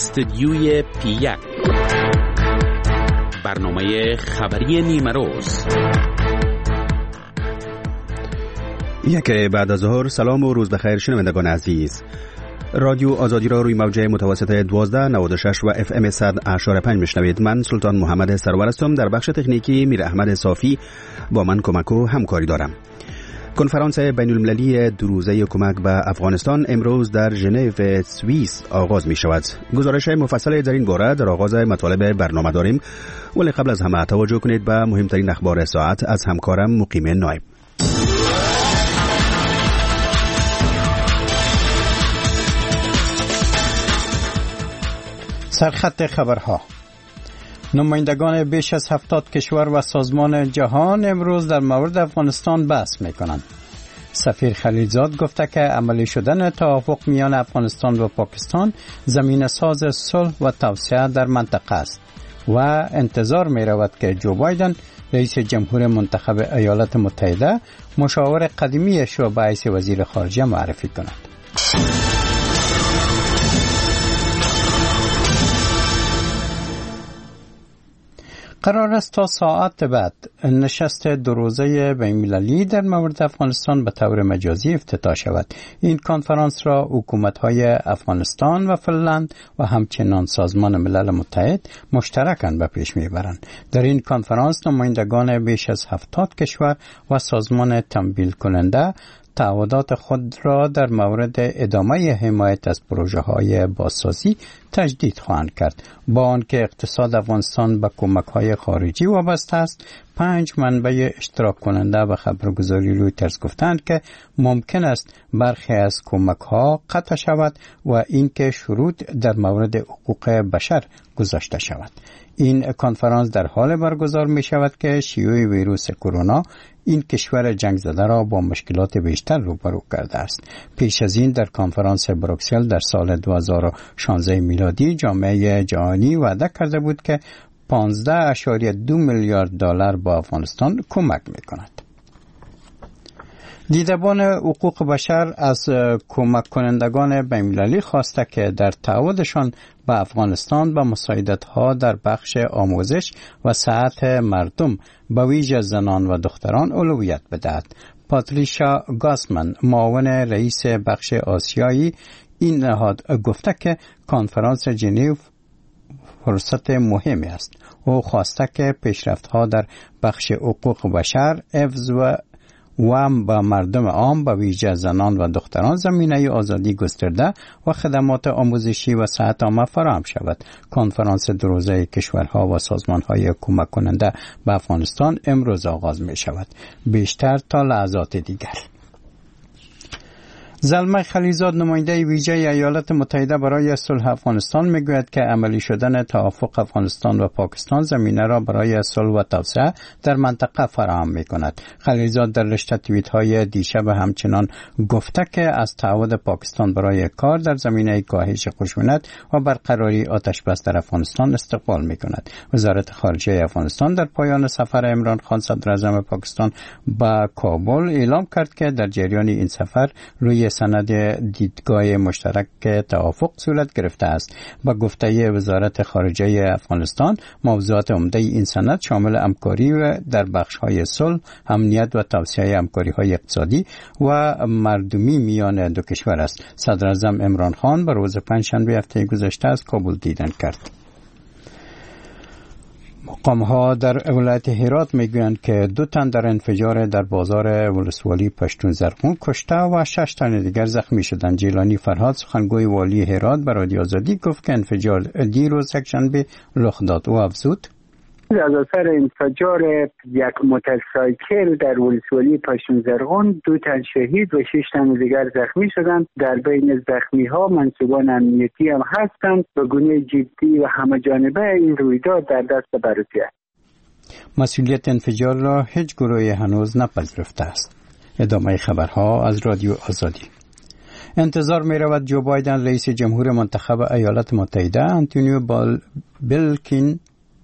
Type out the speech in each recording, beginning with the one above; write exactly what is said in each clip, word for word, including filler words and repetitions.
استدیوی پی یک، برنامه خبری نیمه روز. یک بعد از ظهر. سلام و روز بخیر شنوندگان عزیز. رادیو آزادی را روی موجه متوسط دوازده نود و شش و اف ام صد اشاره پنج میشنوید. من سلطان محمد سرور هستم. در بخش تکنیکی میر احمد صافی با من کمک و همکاری دارم. کنفرانس بین المللی دو روزه کمک به افغانستان امروز در ژنو سوئیس آغاز می شود. گزارش مفصل در این باره در آغاز مطالب برنامه داریم، ولی قبل از همه توجه کنید به مهمترین اخبار ساعت از همکارم مقیم نایب. سرخط خبرها. نمایندگان بیش از هفتاد کشور و سازمان جهان امروز در مورد افغانستان بحث میکنند. سفیر خلیلزاد گفته که عملی شدن توافق میان افغانستان و پاکستان زمینه ساز صلح و توسعه در منطقه است و انتظار می رود که جو بایدن رئیس جمهور منتخب ایالات متحده مشاور قدیمیش را به حیث وزیر خارجه معرفی کند. قرار است تا ساعت بعد نشست دو روزه بین‌المللی در مورد افغانستان به طور مجازی افتتاح شود. این کنفرانس را حکومت‌های افغانستان و فنلند و همچنین سازمان ملل متحد مشترکاً به پیش می‌برند. در این کنفرانس نمایندگان بیش از هفتاد کشور و سازمان تمویل کننده تعهدات خود را در مورد ادامه حمایت از پروژه‌های بازسازی تجدید خواهند کرد. با آنکه اقتصاد افغانستان به کمک‌های خارجی وابسته است، پنج منبع اشتراک کننده به خبرگزاری رویترز گفتند که ممکن است برخی از کمک‌ها قطع شود و اینکه شروط در مورد حقوق بشر گذاشته شود. این کنفرانس در حال برگزار می شود که شیوع ویروس کرونا این کشور جنگ زده را با مشکلات بیشتر روبرو کرده است. پیش از این در کنفرانس بروکسل در سال دو هزار و شانزده میلادی جامعه جهانی وعده کرده بود که پانزده ممیز دو میلیارد دلار با افغانستان کمک می کند. دیدبان حقوق بشر از کمک کنندگان بین‌المللی خواسته که در تعهدشان به افغانستان به مساعدت‌ها در بخش آموزش و صحت مردم به ویژه زنان و دختران اولویت بدهد. پاتریشا گاسمن، معاون رئیس بخش آسیایی این نهاد، گفته که کنفرانس ژنو فرصت مهمی است. او خواسته که پیشرفت‌ها در بخش حقوق بشر، حفظ و و با مردم عام به ویژه زنان و دختران زمینه آزادی گسترده و خدمات آموزشی و صحت عامه فراهم شود. کنفرانس دو روزه کشورها و سازمان‌های کمک کننده به افغانستان امروز آغاز می شود. بیشتر تا لحظات دیگر. زلمه خلیلزاد، نماینده ویژه ایالات متحده برای صلح افغانستان، میگوید که عملی شدن توافق افغانستان و پاکستان زمینه را برای صلح و توسعه در منطقه فراهم می‌کند. خلیلزاد در رشته توییت‌های دیشب همچنان گفته که از تعهد پاکستان برای کار در زمینه کاهش خشونت و برقراری آتش بس در افغانستان استقبال می‌کند. وزارت خارجه افغانستان در پایان سفر عمران خان صدر اعظم پاکستان به کابل اعلام کرد که در جریان این سفر روی سند دیدگاه مشترک توافق صورت گرفته است. با گفته وزارت خارجه افغانستان، موضوعات عمده این سند شامل همکاری در بخش‌های صلح، امنیت و توسعه همکاری‌های اقتصادی و مردمی میان دو کشور است. صدر اعظم عمران خان به روز پنجشنبه هفته گذشته از کابل دیدن کرد. مقام‌ها در ولایت هرات میگویند که دو تن در انفجار در بازار ولسوالی پشتون زرغون کشته و شش تن دیگر زخمی شدند. جیلانی فرهاد، سخنگوی والی هرات، به رادیو آزادی گفت که انفجار دیروز یکشنبه رخ داد و افزود از اثر انفجار یک موتورسایکل در ولسوالی پشتون زرغون دو تن شهید و شش تن دیگر زخمی شدند. در بین زخمی ها منصوبان امنیتی هم هستند و گونه جدی و همه جانبه این رویداد در دست بررسی است. مسئولیت انفجار را هیچ گروهی هنوز نپذیرفته است. ادامه خبرها از رادیو آزادی. انتظار می رود جو بایدن رئیس جمهور منتخب ایالات متحده انتونیو بال... بلکین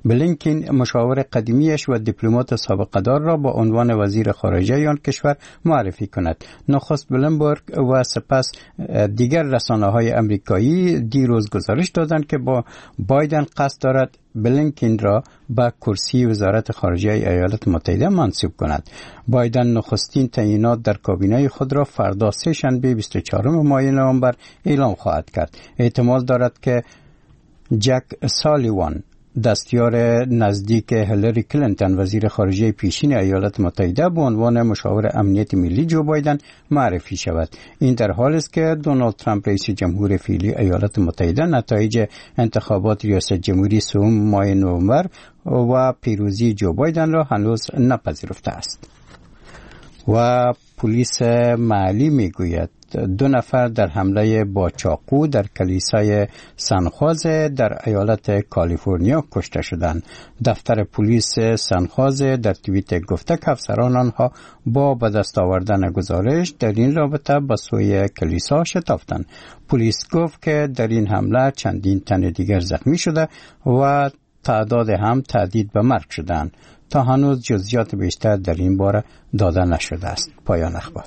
بلینکن مشاور قدیمیش و دیپلمات سابقه دار را با عنوان وزیر خارجه آن کشور معرفی کند. نخست بلومبرگ و سپس دیگر رسانه‌های امریکایی دیروز گزارش دادند که با بایدن قصد دارد بلینکن را به کرسی وزارت خارجه ایالات متحده منصوب کند. بایدن نخستین تعیینات در کابینه خود را فردا سه شنبه بیست و چهارم ماه نوامبر اعلام خواهد کرد. احتمال دارد که جک سالیوان، دستیار نزدیک هیلاری کلینتون وزیر خارجه پیشین ایالات متحده، به عنوان مشاور امنیت ملی جو بایدن معرفی شود. این در حالی است که دونالد ترامپ رئیس جمهور فعلی ایالات متحده نتایج انتخابات ریاست جمهوری سوم ماه نوامبر و پیروزی جو بایدن را هنوز نپذیرفته است. و پلیس محلی میگوید دو نفر در حمله با چاقو در کلیسای سنخواز در ایالت کالیفرنیا کشته شدند. دفتر پلیس سنخواز در توییت گفته که افسران آنها با به دست آوردن گزارش در این رابطه به سوی کلیسا شتافتند. پلیس گفت که در این حمله چندین تن دیگر زخمی شده و تعداد هم تهدید به مرگ شدند. تا هنوز جزئیات بیشتر در این باره داده نشده است. پایان اخبار.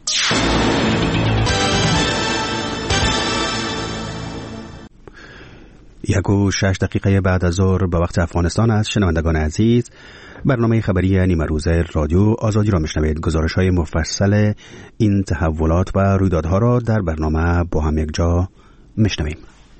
یک و شش دقیقه بعد از ظهر به وقت افغانستان است. شنوندگان عزیز، برنامه خبری نیمه روزه رادیو آزادی را میشنوید. گزارش های مفصل این تحولات و رویدادها را در برنامه با هم یک جا میشنویم.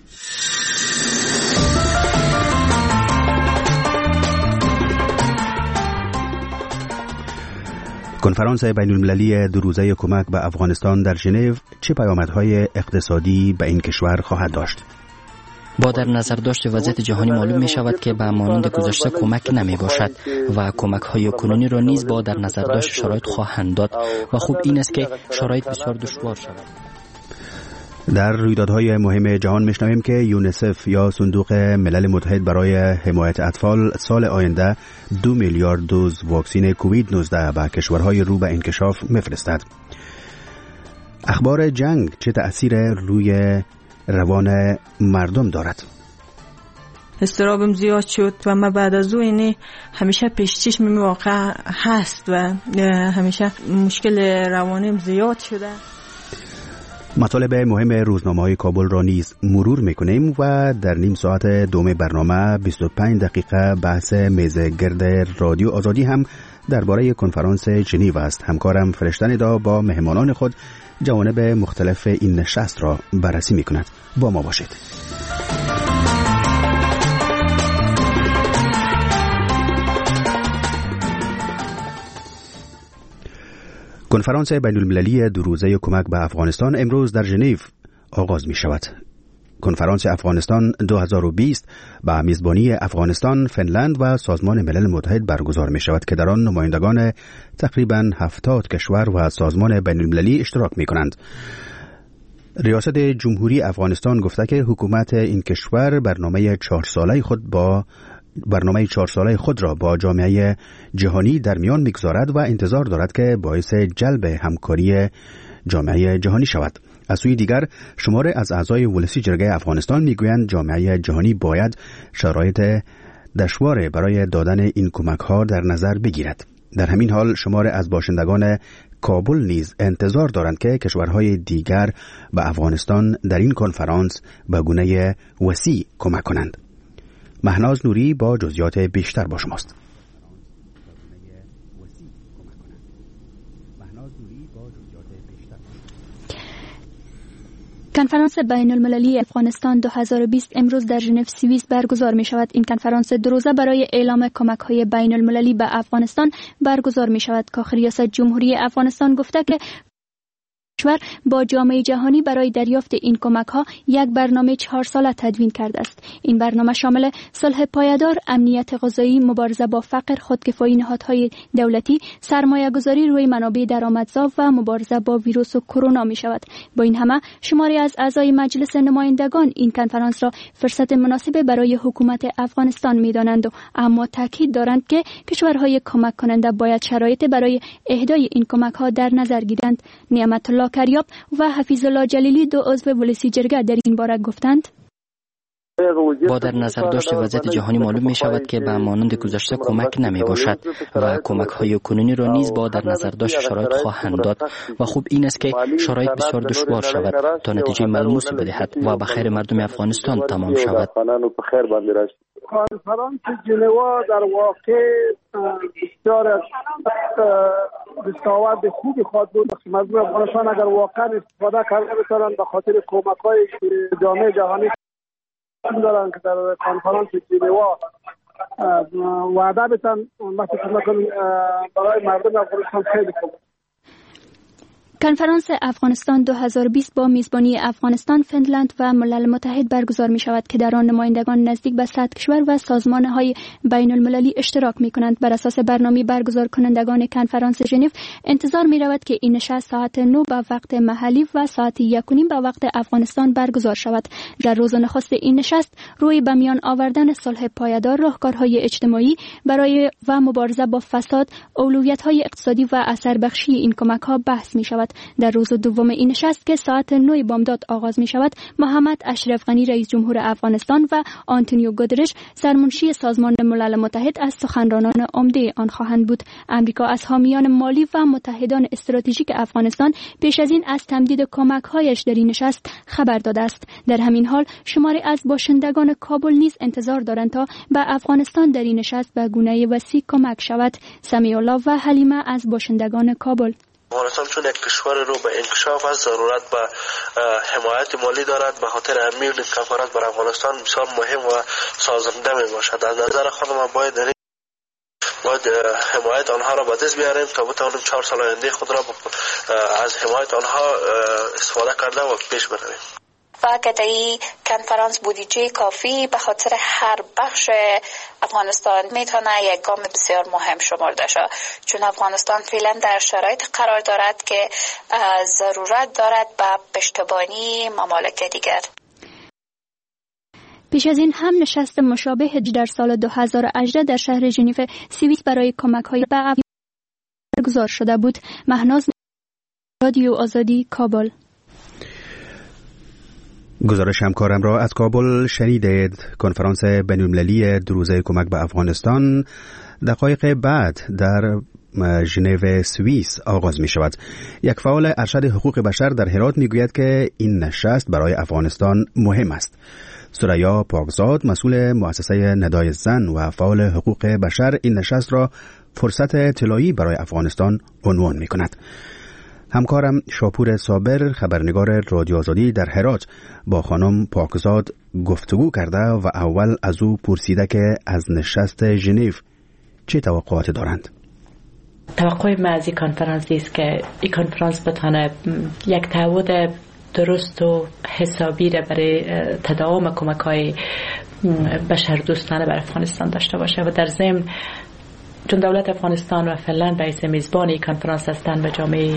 کنفرانس بین المللی دو روزه کمک به افغانستان در ژنو چه پیامدهای اقتصادی به این کشور خواهد داشت؟ با در نظر داشت وضعیت جهانی معلوم می شود که به مانند گذشته کمک نمی باشد و کمک های کنونی را نیز با در نظر داشت شرایط خواهند داد و خوب این است که شرایط بسیار دشوار شود. در رویدادهای مهم جهان میشنویم که یونیسف یا صندوق ملل متحد برای حمایت اطفال سال آینده دو میلیارد دوز واکسن کووید نوزده به کشورهای رو به انکشاف میفرستد. اخبار جنگ چه تأثیر روی روان مردم دارد؟ استرابم زیاد شد و من بعد از او اینه همیشه پیش چشم واقع هست و همیشه مشکل روانیم زیاد شده. مطالب مهم روزنامه‌های کابل را نیز مرور می‌کنیم و در نیم ساعت دوم برنامه بیست و پنج دقیقه بحث میز گرد رادیو آزادی هم درباره کنفرانس ژنو است. همکارم فرشته ندا با مهمانان خود جوانب مختلف این نشست را بررسی می‌کند. با ما باشید. کنفرانس بین المللی دو روزه کمک به افغانستان امروز در ژنو آغاز می شود. کنفرانس افغانستان دو هزار و بیست با میزبانی افغانستان، فنلند و سازمان ملل متحد برگزار می شود که در آن نمایندگان تقریباً هفتاد کشور و سازمان بین المللی اشتراک می کنند. ریاست جمهوری افغانستان گفته که حکومت این کشور برنامه چهار ساله خود با برنامه چهار ساله خود را با جامعه جهانی در میان میگذارد و انتظار دارد که باعث جلب همکاری جامعه جهانی شود. از سوی دیگر شمار از اعضای ولسی جرگه افغانستان میگویند جامعه جهانی باید شرایط دشوار برای دادن این کمک ها در نظر بگیرد. در همین حال شمار از باشندگان کابل نیز انتظار دارند که کشورهای دیگر به افغانستان در این کنفرانس به گونه وسیع کمک کنند. مهناز نوری با جزئیات بیشتر با شماست. کنفرانس بین المللی افغانستان دو هزار و بیست امروز در ژنو سوئیس برگزار می شود. این کنفرانس دو روزه برای اعلام کمک های بین المللی به افغانستان برگزار می شود که ریاست جمهوری افغانستان گفته که کشور با جامعه جهانی برای دریافت این کمک ها یک برنامه چهار ساله تدوین کرده است. این برنامه شامل صلح پایدار، امنیت غذایی، مبارزه با فقر، خودکفایی نهادهای دولتی، سرمایه گذاری روی منابع درآمدزا و مبارزه با ویروس و کرونا می شود. با این همه شماری از اعضای مجلس نمایندگان این کنفرانس را فرصت مناسب برای حکومت افغانستان می دانند و اما تاکید دارند که کشورهای کمک کننده باید شرایط برای اهدای این کمک ها در نظر گیرند. نعمت الله کریاب و حفیظ الله جلیلی دو عضو ولسی جرگه در این باره گفتند: با در نظر داشت وضعیت جهانی معلوم می شود که به مانند گذشته کمک نمی باشد و کمک های کنونی را نیز با در نظر داشت شرایط خواهند داد و خوب این است که شرایط بسیار دشوار شود تا نتیجه ملموسی بدهد و به خیر مردم افغانستان تمام شود. کنفرانس ژنوا در واقع بسیار دستاورد خوبی خواهد بود. مردم افغانستان اگر واقعا استفاده کرده بتوانند به خاطر کمک‌های جامعه جهانی دارن که در کنفرانس ژنوا وعده بتن مثل برای مردم افغانستان خیلی خوب. کنفرانس افغانستان دو هزار و بیست با میزبانی افغانستان، فنلند و ملل متحد برگزار می شود که در آن نمایندگان نزدیک به صد کشور و سازمان‌های بین المللی اشتراک می کنند. بر اساس برنامه برگزار کنندگان کنفرانس ژنو انتظار می رود که این نشست ساعت نه به وقت محلی و ساعت یک و نیم به وقت افغانستان برگزار شود. در روز نخست این نشست روی به میان آوردن صلح پایدار، راهکارهای اجتماعی برای و مبارزه با فساد، اولویت‌های اقتصادی و اثر بخشی این کمک‌ها بحث می شود. در روز دوم این نشست که ساعت نه بامداد آغاز می شود، محمد اشرف غنی رئیس جمهور افغانستان و آنتونیو گوترش سرمنشی سازمان ملل متحد از سخنرانان عمده آن خواهند بود. امریکا از حامیان مالی و متحدان استراتژیک افغانستان پیش از این از تمدید کمک‌هایش در این نشست خبر داده است. در همین حال شماری از باشندگان کابل نیز انتظار دارند تا به افغانستان در این نشست به گونه وسیع کمک شود. سمیع الله و حلیمه از باشندگان کابل: افغانستان چون یک کشور رو به انکشاف از ضرورت به حمایت مالی دارد، به خاطر همین کنفرانس بر افغانستان بسیار مهم و سازنده می باشد. از نظر خودم باید باید حمایت آنها را به دست بیاریم تا بتوانیم چهار سال آینده خود را از حمایت آنها استفاده کرده و پیش برویم. و که در این کنفرانس بودجه کافی به خاطر هر بخش افغانستان میتونه یک گام بسیار مهم شمرده شد، چون افغانستان فعلا در شرایط قرار دارد که ضرورت دارد به پشتیبانی ممالک دیگر. پیش از این هم نشست مشابه در سال دو هزار و هجده در شهر ژنو سوئیس برای کمک‌های به افغانستان برگزار شده بود. مهناز، رادیو آزادی، کابل. گزارش همکارم را از کابل شنیدید. کنفرانس بین‌المللی دو روزه کمک به افغانستان دقایق بعد در ژنو سوئیس آغاز می شود. یک فعال ارشد حقوق بشر در هرات می گوید که این نشست برای افغانستان مهم است. ثریا پاکزاد، مسئول مؤسسه ندای زن و فعال حقوق بشر، این نشست را فرصت طلایی برای افغانستان عنوان می کند. همکارم شاپور صابر، خبرنگار رادیو آزادی در هرات، با خانم پاکزاد گفتگو کرده و اول از او پرسیده که از نشست ژنو چه توقعاتی دارند. توقع ما از این کنفرانس است که این کنفرانس بتونه یک تعهد درست و حسابی را برای تداوم کمک‌های بشر دوستانه برای افغانستان داشته باشه و در ضمن چون دولت افغانستان و فنلند به حیث میزبان این کنفرانس هستند و جامعه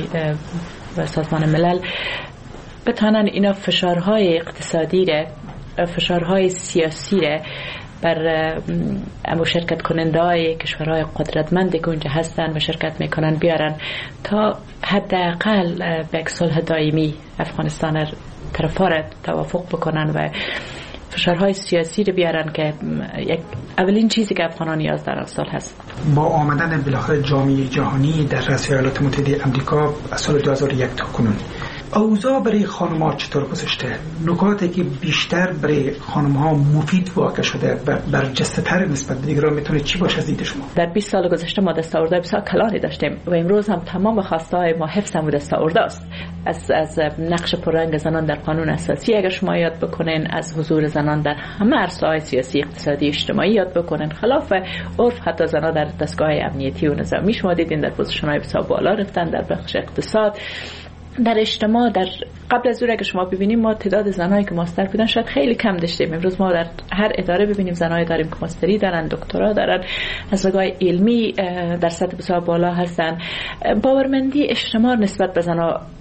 و سازمان ملل بتوانند اینا فشارهای اقتصادی را، فشارهای سیاسی را بر امو شرکت کننده های کشورهای قدرتمندی که اونجا هستن و شرکت میکنن بیارن تا حداقل به یک صلح دائمی افغانستان طرفا را توافق بکنن و فشارهای سیاسی رو بیارن که یک اولین چیزی که افغانان نیاز دارن صلح هست. با آمدن بالاخره جامعه جهانی در رأس ایالات متحده آمریکا از سال دو هزار و یک تا کنون، اوضاع برای خانم‌ها چطور گذشته؟ نکاتی که بیشتر برای خانم‌ها مفید واقع شده و برجسته‌تر نسبت به دیگران میتونه چی باشه از دید شما؟ در بیست سال گذشته ما دستاوردهای بسیار کلانی داشتیم و امروز هم تمام خواسته‌های ما حفظ هم دستاورد است. از از نقش پررنگ زنان در قانون اساسی اگر شما یاد بکنین، از حضور زنان در همه عرصه‌های سیاسی، اقتصادی، اجتماعی یاد بکنین، خلاف عرف حتی زنان در دستگاه امنیتی و نظامی شما دیدین در پوزیشن‌های بسیار بالا رفتن، در بخش اقتصاد، در اجتماع. در قبل از اون اگه شما ببینیم ما تعداد زنایی که ماستر بودن شاید خیلی کم داشتیم. امروز ما در هر اداره ببینیم زنایی داریم که ماستری دارن، دکترا دارن، از نگاه علمی در سطح بسیار بالا هستن. باورمندی اجتماع نسبت به زنا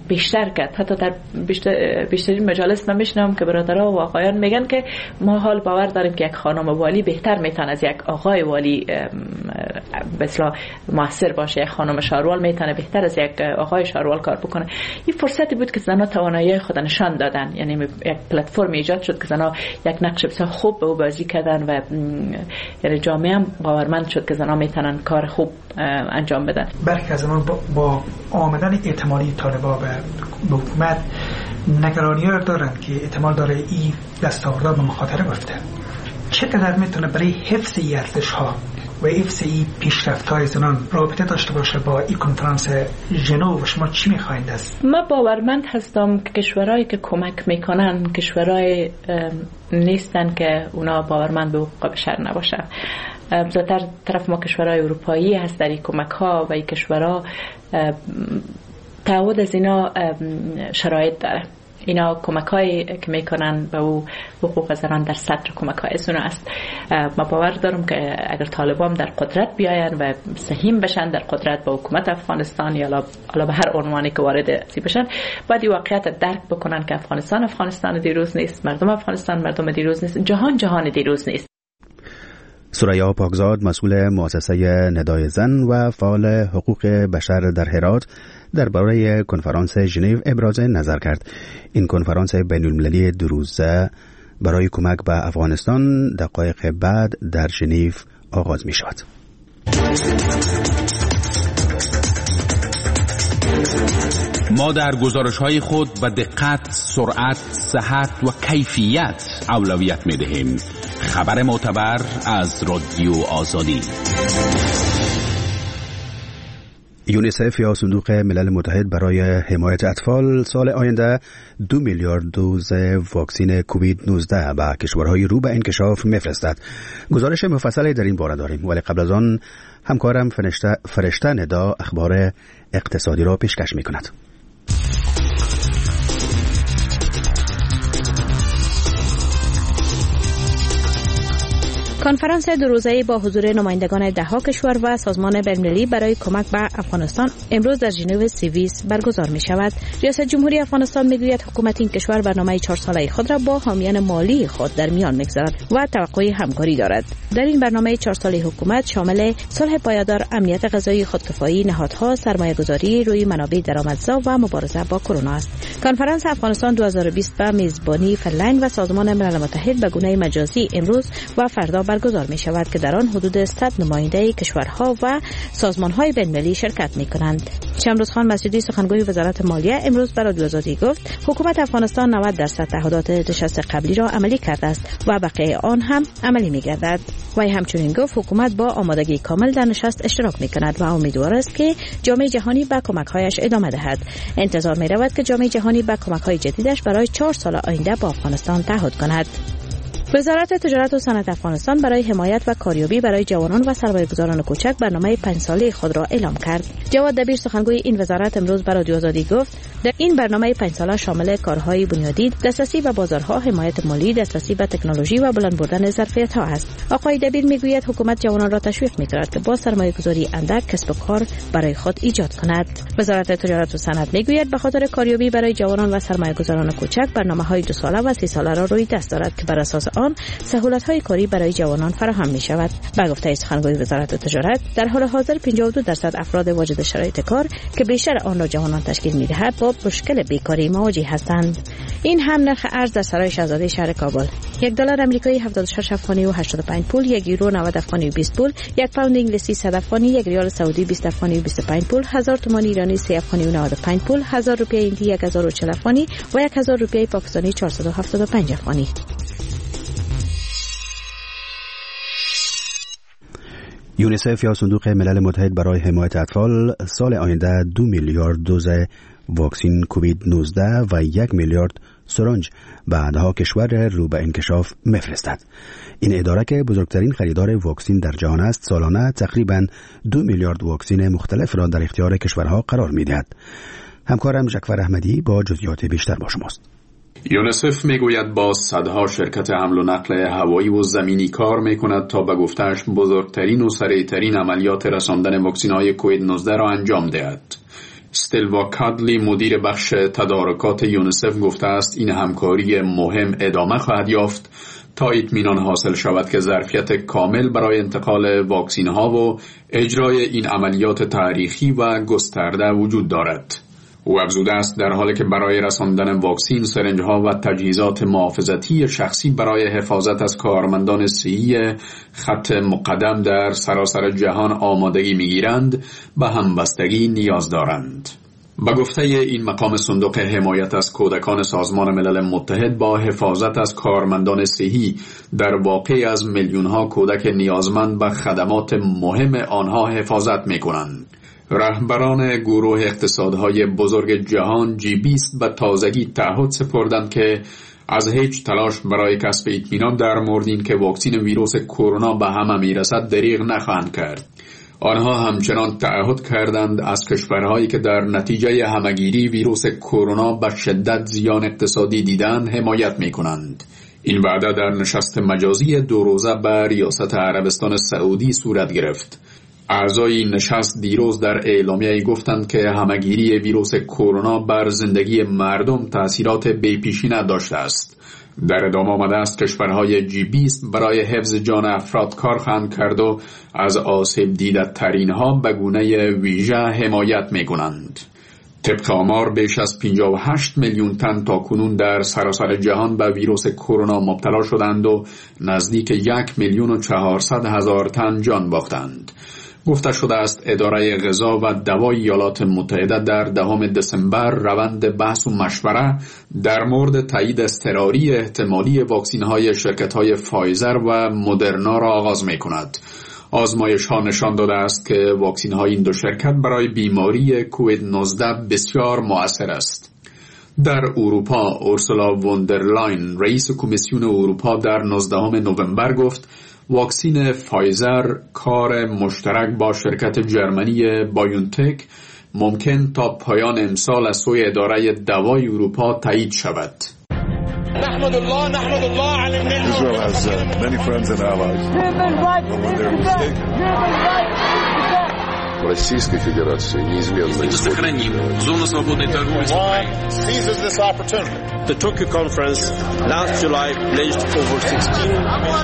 بیشتر کرد. حتی در بیشتر بیشترین مجالس من میشنم که برادرها و آقایان میگن که ما حال باور داریم که یک خانم والی بهتر میتونه از یک آقای والی به اصطلاح موثر باشه. یک خانم شاروال میتونه بهتر از یک آقای شاروال کار بکنه. این فرصتی بود که زنها توانایی خود نشان دادن، یعنی یک پلتفرم ایجاد شد که زنها یک نقش بسیار خوب به او بازی کردن و یعنی جامعه هم باورمند شد که زنها میتونن کار خوب انجام بدن. برخی از زمان با, با آمدن اعتمادی طالبان به حکومت نگرانی‌ها دارند که احتمال داره این دستاوردها به مخاطره بیفته. چقدر میتونه برای حفظ این ارزش‌ها و حفظ این پیشرفت‌های زنان رابطه داشته باشه با این کنفرانس ژنو و شما چی می‌خواید است؟ ما باورمند هستم که کشورهایی که کمک میکنن کشورهای نیستن که اونا باورمند به حقوق بشر نباشن. زیادتر طرف ما کشورهای اروپایی هست در این کمک ها و این کشورها تعهد از اینا شرایط داره. اینا کمک هایی که میکنن به او حقوق زنان در صدر کمک های از اونا است. ما باور دارم که اگر طالبان در قدرت بیاین و سهیم بشن در قدرت با حکومت افغانستان یا حالا به هر عنوانی که وارد سی بشن، باید این واقعیت درک بکنن که افغانستان افغانستان دیروز نیست، مردم افغانستان مردم دیروز نیست، جهان جهان دیروز نیست. ثریا پاکزاد، مسئول مؤسسه ندای زن و فعال حقوق بشر در هرات، درباره کنفرانس ژنو ابراز نظر کرد. این کنفرانس بین‌المللی دو روزه برای کمک به افغانستان دقایق بعد در ژنو آغاز می شود. ما در گزارش‌های خود به دقت، سرعت، صحت و کیفیت اولویت می‌دهیم. خبر معتبر از رادیو آزادی. یونیسف یا صندوق ملل متحد برای حمایت اطفال سال آینده دو میلیارد دوز واکسن کووید نوزده به کشورهای رو به انکشاف میفرستد. گزارش مفصلی در این باره داریم، ولی قبل از آن همکارم فرشته, فرشته ندا اخبار اقتصادی را پیشکش میکند. کنفرانس دو روزه‌ای با حضور نمایندگان ده‌ها کشور و سازمان بین‌المللی برای کمک به افغانستان امروز در ژنو سوئیس برگزار می‌شود. ریاست جمهوری افغانستان می‌گوید حکومت این کشور برنامه چهار ساله خود را با حامیان مالی خود در میان می‌گذارد و توقع همکاری دارد. در این برنامه چهار ساله حکومت شامل صلح پایدار، امنیت غذایی، خودکفایی نهادها، سرمایه‌گذاری روی منابع درآمدزا و مبارزه با کرونا است. کنفرانس افغانستان دو هزار و بیست به میزبانی فنلند و سازمان ملل متحد به گونه مجازی امروز و فردا برگزار می شود که در آن حدود صد نماینده کشورها و سازمان‌های بین‌المللی شرکت می‌کنند. شمروز خان مسجدی سخنگوی وزارت مالیه امروز برای رادیو آزادی گفت حکومت افغانستان نود درصد تعهدات نشست قبلی را عملی کرده است و بقیه آن هم عملی می‌گردد. وی همچنین گفت حکومت با آمادگی کامل در نشست اشتراک می‌کند و امیدوار است که جامعه جهانی به کمک‌هایش ادامه دهد. انتظار می‌رود که جامعه جهانی به کمک‌های جدیدش برای چهار سال آینده با افغانستان تعهد کند. وزارت تجارت و صنعت افغانستان برای حمایت و کاریابی برای جوانان و سرمایه‌گذاران کوچک برنامه پنج ساله خود را اعلام کرد. جواد دبیر سخنگوی این وزارت امروز برای رادیو آزادی گفت در این برنامه پنج ساله شامل کارهای بنیادی، دسترسی به بازارها، حمایت مالی، دسترسی به تکنولوژی و بلند بردن ظرفیت‌ها است. آقای دبیر میگوید حکومت جوانان را تشویق می‌کند که با سرمایه‌گذاری اندک کسب و کار برای خود ایجاد کند. وزارت تجارت و صنعت میگوید به خاطر کاریابی برای جوانان و سرمایه‌گذاران کوچک برنامه‌های دو ساله و سه ساله را روی دست دارد که بر اساس آن سهولت‌های کاری برای جوانان فراهم می‌شود. به گفته سخنگوی وزارت تجارت در حال حاضر پنجاه و دو درصد افراد واجد شرایط کار که بیشتر آن را جوانان تشکیل می‌دهد با مشکل بیکاری مواجه هستند. این هم نرخ ارز در سرای شاهزاده شهر کابل. یک دلار آمریکایی هفتاد و شش افغانی و هشتاد و پنج پول، یک یورو نود افغانی و بیست پول، یک پوند انگلیسی صد افغانی، یک ریال سعودی بیست افغانی و بیست و پنج پول، هزار تومان ایرانی سه افغانی و نود و پنج پول، هزار روپیه هندی یک هزار و چهل افغانی و یک هزار روپیه پاکستانی چهارصد و هفتاد و پنج افغانی. یونیسف یا صندوق ملل متحد برای حمایت اطفال سال آینده دو میلیارد دوز واکسن کووید نوزده و یک میلیارد سرنج به ده‌ها کشور رو به انکشاف میفرستد. این اداره که بزرگترین خریدار واکسن در جهان است، سالانه تقریباً دو میلیارد واکسن مختلف را در اختیار کشورها قرار می‌دهد. همکارم جعفر احمدی با جزئیات بیشتر با شماست. یونیسف میگوید با صدها شرکت حمل و نقل هوایی و زمینی کار میکند تا به گفته‌اش بزرگترین و سریعترین عملیات رساندن واکسن‌های کووید نوزده را انجام دهد. استلوا کادلی مدیر بخش تدارکات یونیسف گفته است این همکاری مهم ادامه خواهد یافت تا اطمینان حاصل شود که ظرفیت کامل برای انتقال واکسین ها و اجرای این عملیات تاریخی و گسترده وجود دارد. او افزوده است در حالی که برای رساندن واکسین، سرنج ها و تجهیزات محافظتی شخصی برای حفاظت از کارمندان صحی خط مقدم در سراسر جهان آمادگی می‌گیرند، به همبستگی نیاز دارند. به گفته این مقام، صندوق حمایت از کودکان سازمان ملل متحد با حفاظت از کارمندان صحی در واقع از میلیون‌ها کودک نیازمند به خدمات مهم آنها حفاظت می‌کنند. رهبران گروه اقتصادهای بزرگ جهان جی بیست به تازگی تعهد سپردند که از هیچ تلاش برای کسب اطمینان در مورد این که واکسن ویروس کرونا به همه میرسد دریغ نخواهند کرد. آنها همچنان تعهد کردند از کشورهایی که در نتیجه همگیری ویروس کرونا به شدت زیان اقتصادی دیدند حمایت می‌کنند. این وعده در نشست مجازی دو روزه به ریاست عربستان سعودی صورت گرفت. اعضای نشست دیروز در اعلامیه گفتند که همگیری ویروس کرونا بر زندگی مردم تأثیرات بی‌پیشینه داشته است. در ادامه آمده است کشورهای جی بیست برای حفظ جان افراد کار خواهند کرد و از آسیب دیده ترین ها به گونه ویژه حمایت می کنند. طبق آمار بیش از پنجاه و هشت میلیون تن تا کنون در سراسر جهان به ویروس کرونا مبتلا شدند و نزدیک یک میلیون و چهارصد هزار تن جان باختند. گفته شده است اداره غذا و دوای ایالات متحده در دهم دسامبر روند بحث و مشوره در مورد تایید اضطراری احتمالی واکسین های شرکت های فایزر و مدرنا را آغاز می کند. آزمایش ها نشان داده است که واکسین های این دو شرکت برای بیماری کووید نوزده بسیار مؤثر است. در اروپا، اورسولا ووندرلاین رئیس کمیسیون اروپا در نوزدهم نوامبر گفت واکسین فایزر کار مشترک با شرکت جرمنی بایونتک ممکن تا پایان امسال از سوی اداره دوای اروپا تایید شود. نحمد الله نحمد الله علی النعمة. Israel has uh, many friends and allies. When they're mistaken. Российской Федерации неизменно сохраним зону свободной торговли с Украиной. Seizes this opportunity. The Tokyo conference last July pledged over sixteen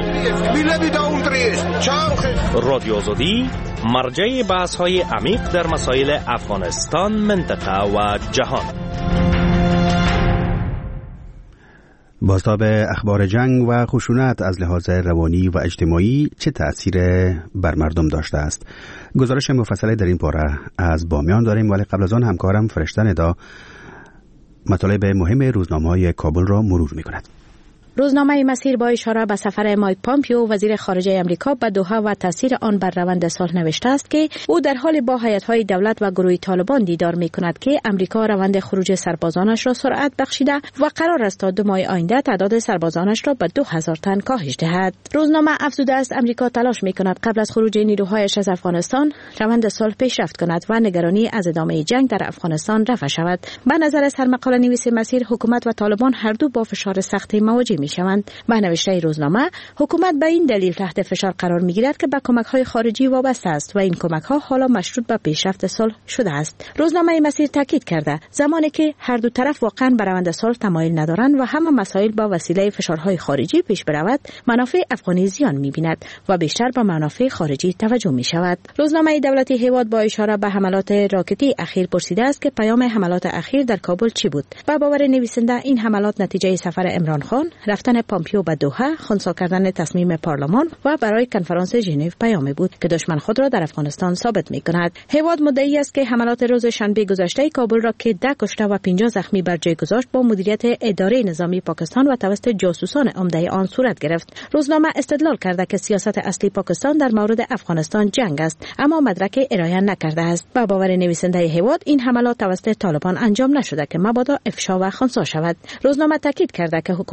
رادیو آزادی مرجع بحث‌های عمیق در مسائل افغانستان، منطقه و جهان. بازتاب اخبار جنگ و خشونت از لحاظ روانی و اجتماعی چه تأثیر بر مردم داشته است؟ گزارش مفصلی در این باره از بامیان داریم، ولی قبل از آن همکارم فرشته ندا مطالب مهم روزنامه‌های کابل را مرور می‌کند. روزنامه مسیر با اشاره به سفر مایک پامپیو وزیر خارجه امریکا به دوحه و تاثیر آن بر روند صلح نوشته است که او در حال با هیئت‌های دولت و گروه طالبان دیدار می‌کند که امریکا روند خروج سربازانش را سرعت بخشیده و قرار است تا دو ماه آینده تعداد سربازانش را به دو هزار تن کاهش دهد. روزنامه افزوده است امریکا تلاش می‌کند قبل از خروج نیروهایش از افغانستان روند صلح پیشرفت کند و نگرانی از ادامه جنگ در افغانستان رفع شود. به نظر سرمقاله نویس مسیر، حکومت و طالبان هر دو با فشار سختی مواجه می‌شوند. به نوشته روزنامه، حکومت به این دلیل تحت فشار قرار می‌گیرد که به کمک‌های خارجی وابسته است و این کمک‌ها حالا مشروط به پیشرفت صلح شده است. روزنامه مسیر تاکید کرده زمانی که هر دو طرف واقعاً به روند صلح تمایل ندارند و همه مسائل با وسیله فشارهای خارجی پیش برود، منافع افغانی زیان می‌بیند و بیشتر به منافع خارجی توجه می‌شود. روزنامه دولتی هیواد با اشاره به حملات راکتی اخیر پرسیده است که پیام حملات اخیر در کابل چی بود. با باور نویسنده این حملات نتیجه سفر عمران خان، رفتن پامپیو به دوحه، خنثی کردن تصمیم پارلمان و برای کنفرانس ژنو پیامی بود که دشمن خود را در افغانستان ثابت می‌کند. هیواد مدعی است که حملات روز شنبه گذشته کابل را که ده کشته و پنجاه زخمی بر جای گذاشت با مدیریت اداره نظامی پاکستان و توسط جاسوسان عمده آن صورت گرفت. روزنامه استدلال کرده که سیاست اصلی پاکستان در مورد افغانستان جنگ است، اما مدرک ارائه نکرده است. با باور نویسنده هیواد این حملات توسط طالبان انجام نشده که مبادا افشا و خنثی شود. روزنامه تاکید کرده که حکومت افغانستان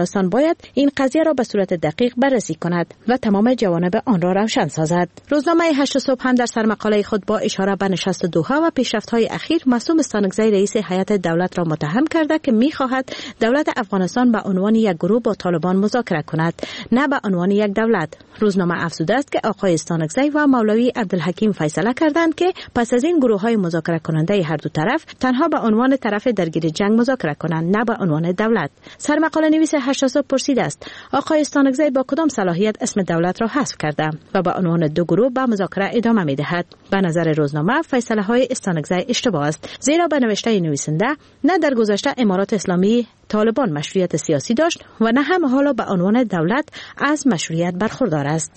افغانستان باید این قضیه را به صورت دقیق بررسی کند و تمام جوانب آن را روشن سازد. روزنامه هشت صبح هم در سرمقاله خود با اشاره به نشست دوحه و پیشرفت‌های اخیر معصوم استانکزی رئیس هیئت دولت را متهم کرده که می‌خواهد دولت افغانستان به عنوان یک گروه با طالبان مذاکره کند، نه به عنوان یک دولت. روزنامه افزوده است که آقای استانکزی و مولوی عبدالحکیم فیصله کردند که پس از این گروه‌های مذاکره کننده هر دو طرف تنها به عنوان طرف درگیر جنگ مذاکره کنند، نه به عنوان دولت. سرمقاله نویس هشت صبح پرسیده است آقای استانکزی با کدام صلاحیت اسم دولت را حذف کرده و به عنوان دو گروه به مذاکره ادامه می‌دهد. به نظر روزنامه فیصله‌های استانکزی اشتباه است، زیرا به نوشته نویسنده نه در گذشته امارات اسلامی طالبان مشروعیت سیاسی داشت و نه هم حالا به عنوان دولت از مشروعیت برخوردار است.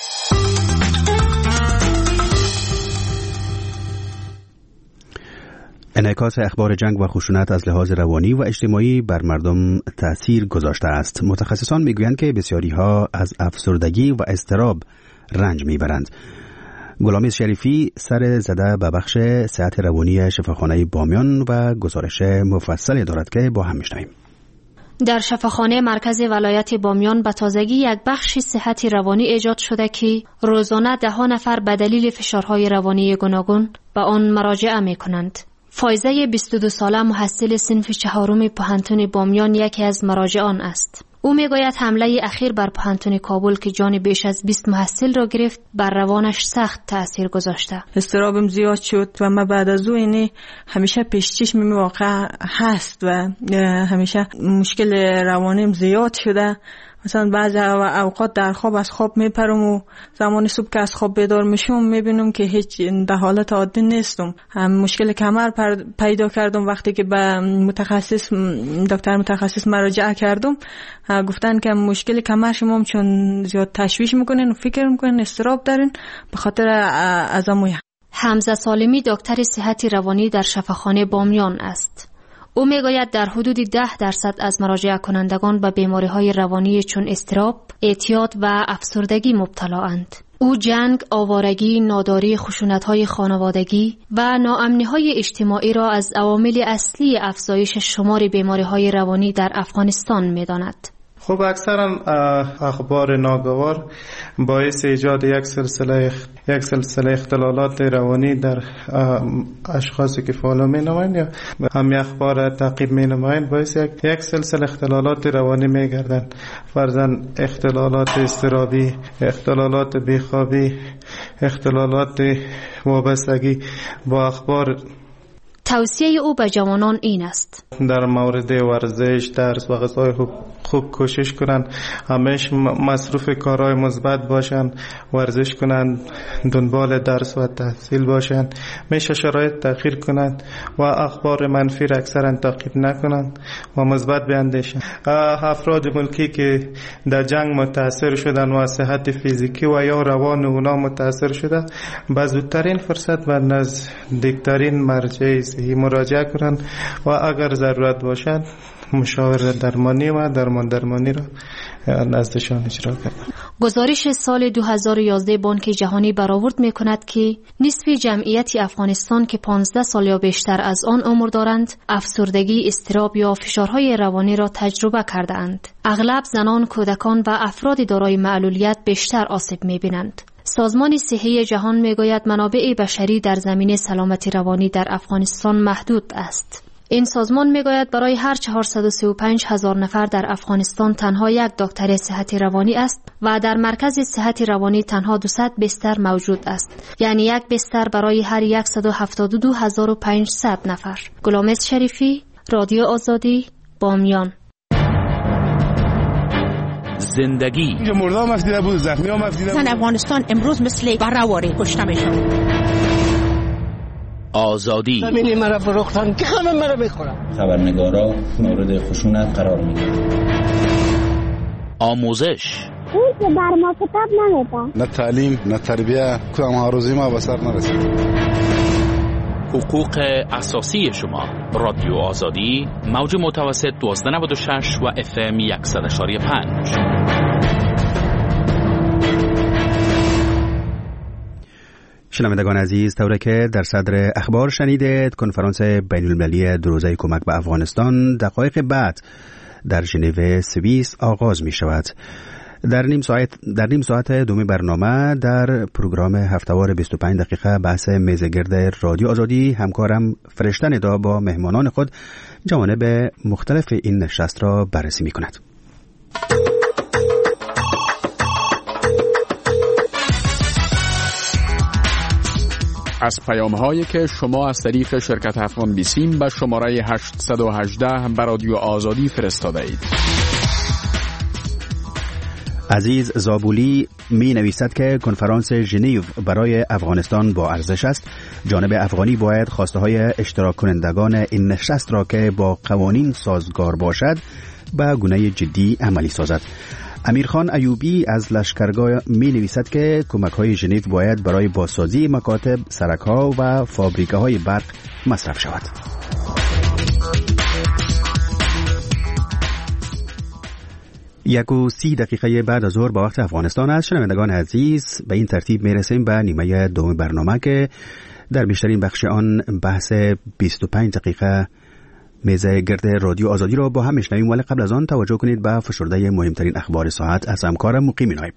انعکاس اخبار جنگ و خشونت از لحاظ روانی و اجتماعی بر مردم تأثیر گذاشته است. متخصصان میگویند که بسیاری ها از افسردگی و اضطراب رنج میبرند. غلامی شریفی سر زده به بخش صحت روانی شفاخانه بامیان و گزارش مفصلی دارد که با هم میشنویم. در شفاخانه مرکز ولایت بامیان به تازگی یک بخش صحت روانی ایجاد شده که روزانه ده ها نفر به دلیل فشارهای روانی گوناگون به آن مراجعه می کنند. فایزه بیست و دو ساله محصل صنف چهارم پوهنتون بامیان یکی از مراجعان است. او میگوید حمله اخیر بر پوهنتون کابل که جان بیش از بیست محصل را گرفت بر روانش سخت تأثیر گذاشته. اضطرابم زیاد شد و من بعد از او اینه همیشه پیش چشم واقع هست و همیشه مشکل روانیم زیاد شده. مثلا بعضی اوقات در خواب از خواب میپرم و زمان صبح که از خواب بیدار میشم میبینم که هیچ در حالت عادی نیستم. هم مشکل کمر پیدا کردم. وقتی که به متخصص دکتر متخصص مراجعه کردم گفتن که مشکل کمر شما چون زیاد تشویش میکنین و فکر میکنین اضطراب دارین به خاطر عزمویه. حمزه سالمی دکتر صحت روانی در شفاخانه بامیان است. او میگوید در حدود ده درصد از مراجعه کنندگان به بیماری‌های روانی چون اضطراب، اعتیاد و افسردگی مبتلااند. او جنگ، آوارگی، ناداری، خشونت‌های خانوادگی و ناامنی‌های اجتماعی را از عوامل اصلی افزایش شمار بیماری‌های روانی در افغانستان می‌داند. خب اکثرا اخبار ناگوار باعث ایجاد یک سلسله یک سلسله اختلالات روانی در اشخاصی که فالو می نمایند یا هم اخبار تعقیب می نمایند باعث یک, یک سلسله اختلالات روانی می گردند. فرضاً اختلالات اضطرابی، اختلالات بیخوابی، اختلالات وابستگی با اخبار. توصیه او به جوانان این است: در مورد ورزش، درس و غذای خوب, خوب کوشش کنند، همیشه مصروف کارهای مثبت باشند، ورزش کنند، دنبال درس و تحصیل باشند، میشه شرایط تغییر کنند و اخبار منفی را اکثرا تعقیب نکنند و مثبت بیاندیشند. افراد ملکی که در جنگ متاثر شدن و صحت فیزیکی و یا روان اونا متاثر شده به زودترین فرصت و نزدیکترین مرجع صحی مراجعه کنند و اگر ضرورت باشد مشاوره درمانی و درمان درمانی را نزدشان اجرا کنند. گزارش سال دو هزار و یازده بانک جهانی برآورد می‌کند که نصف جمعیت افغانستان که پانزده سال یا بیشتر از آن عمر دارند افسردگی، اضطراب یا فشارهای روانی را تجربه کرده‌اند. اغلب زنان، کودکان و افراد دارای معلولیت بیشتر آسیب می‌بینند. سازمان صحی جهان میگوید منابع بشری در زمینه سلامتی روانی در افغانستان محدود است. این سازمان میگوید برای هر چهارصد و سی و پنج هزار نفر در افغانستان تنها یک دکتر صحت روانی است و در مرکز صحت روانی تنها دویست بستر موجود است، یعنی یک بستر برای هر صد و هفتاد و دو هزار و پانصد نفر. غلامی شریفی، رادیو آزادی، بامیان. زندگی اینجا مردا هم افدیده بود، زخمی هم افدیده بود. افغانستان امروز مثل برهواری کشته میشد. آزادی زمینی مرا فروختن که همه مرا میخورن. خبرنگارا مورد خشونت قرار میگیرن. آموزش اون که بر ما کتاب نمیده. نه تعلیم نه تربیه کدام آرزوی ما به سر نرسید. حقوق اساسی شما. رادیو آزادی، موج متوسط دوازده نود و شش و اف ام صد و شش و پنج. شنوندگان عزیز، طوری که در صدر اخبار شنیدید، کنفرانس بین المللی دو روزه کمک به افغانستان دقایق بعد در ژنو سوئیس آغاز می شود. در نیم ساعت در نیم ساعت دوم برنامه در پروگرام هفته‌وار بیست و پنج دقیقه بحث میزگرد رادیو آزادی همکارم فرشته ندا با مهمانان خود جوانب مختلف این نشست را بررسی می کند. از پیام هایی که شما از طریق شرکت افغان بیسیم به شماره هشت یک هشت به رادیو آزادی فرستاده اید. عزیز زابولی می نویسد که کنفرانس ژنو برای افغانستان با ارزش است. جانب افغانی باید خواسته های اشتراک کنندگان این نشست را که با قوانین سازگار باشد به گونه جدی عملی سازد. امیرخان ایوبی از لشکرگاه می نویسد که کمک های ژنو باید برای بازسازی مکاتب، سرک ها و فابریکه های برق مصرف شود. یک و سی دقیقه بعد از ظهر با وقت افغانستان است. شنوندگان عزیز، به این ترتیب می رسیم به نیمه دوم برنامه که در بیشترین بخش آن بحث بیست و پنج دقیقه میز گرد رادیو آزادی را با هم میشنویم، ولی قبل از آن توجه کنید به فشرده مهمترین اخبار ساعت از همکار مقیم نایب.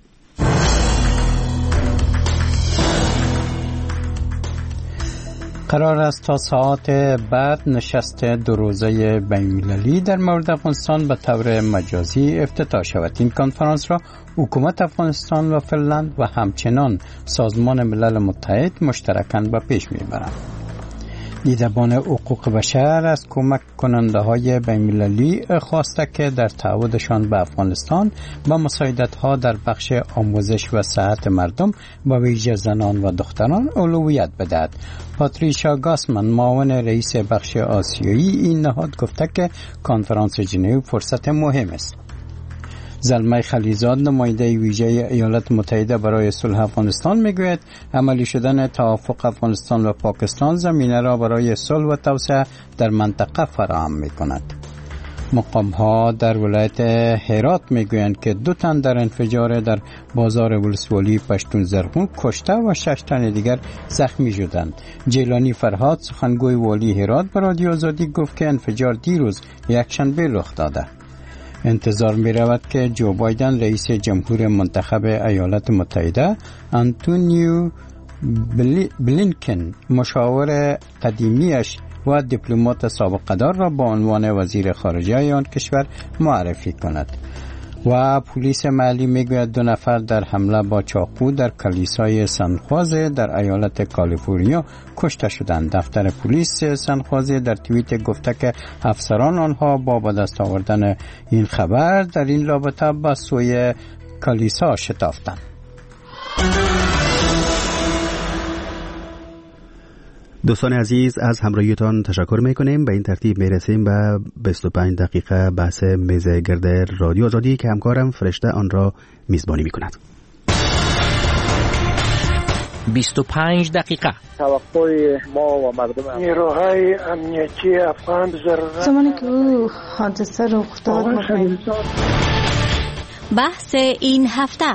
قرار است تا ساعت بعد نشست دو روزه بین‌المللی در مورد افغانستان به طور مجازی افتتاح شود. این کنفرانس را حکومت افغانستان و فنلند و همچنان سازمان ملل متحد مشترکاً به پیش میبرند. دیدبان حقوق بشر از کمک کننده های بین‌المللی خواسته که در تعهدشان به افغانستان و مساعدت ها در بخش آموزش و صحت مردم و ویژه زنان و دختران اولویت بدهد. پاتریشا گاسمن معاون رئیس بخش آسیایی این نهاد گفته که کنفرانس ژنو فرصت مهم است. زلمه خلیزاد نماینده ویژه ایالات متحده برای صلح افغانستان میگوید عملی شدن توافق افغانستان و پاکستان زمینه را برای صلح و توسعه در منطقه فراهم میکند. مقام ها در ولایت هرات میگویند که دو تن در انفجار در بازار ولسوالی پشتون زرغون کشته و شش تن دیگر زخمی شدند. جیلانی فرهاد سخنگوی والی هرات به رادیو آزادی گفت که انفجار دیروز یکشنبه رخ داده. انتظار می رود که جو بایدن رئیس جمهور منتخب ایالات متحده آنتونیو بلینکن مشاور قدیمیش و دیپلمات سابق دار را با عنوان وزیر خارجه آن کشور معرفی کند. و پلیس محلی میگوید دو نفر در حمله با چاقو در کلیسای سنخوازه در ایالت کالیفرنیا کشته شدند. دفتر پلیس سنخوازه در توییت گفته که افسران آنها با به دست آوردن این خبر در این رابطه به سوی کلیسا شتافتند. دوستان عزیز، از همراهیتان تشکر میکنیم. به این ترتیب میرسیم به بیست و پنج دقیقه بحث میز گرد رادیو آزادی که همکارم فرشته آن را میزبانی میکند. بیست و پنج دقیقه توقع ما و مردم نیروهای امنیتی افغان ضرورت زمانی که او حادثه رخ داد بحث این هفته.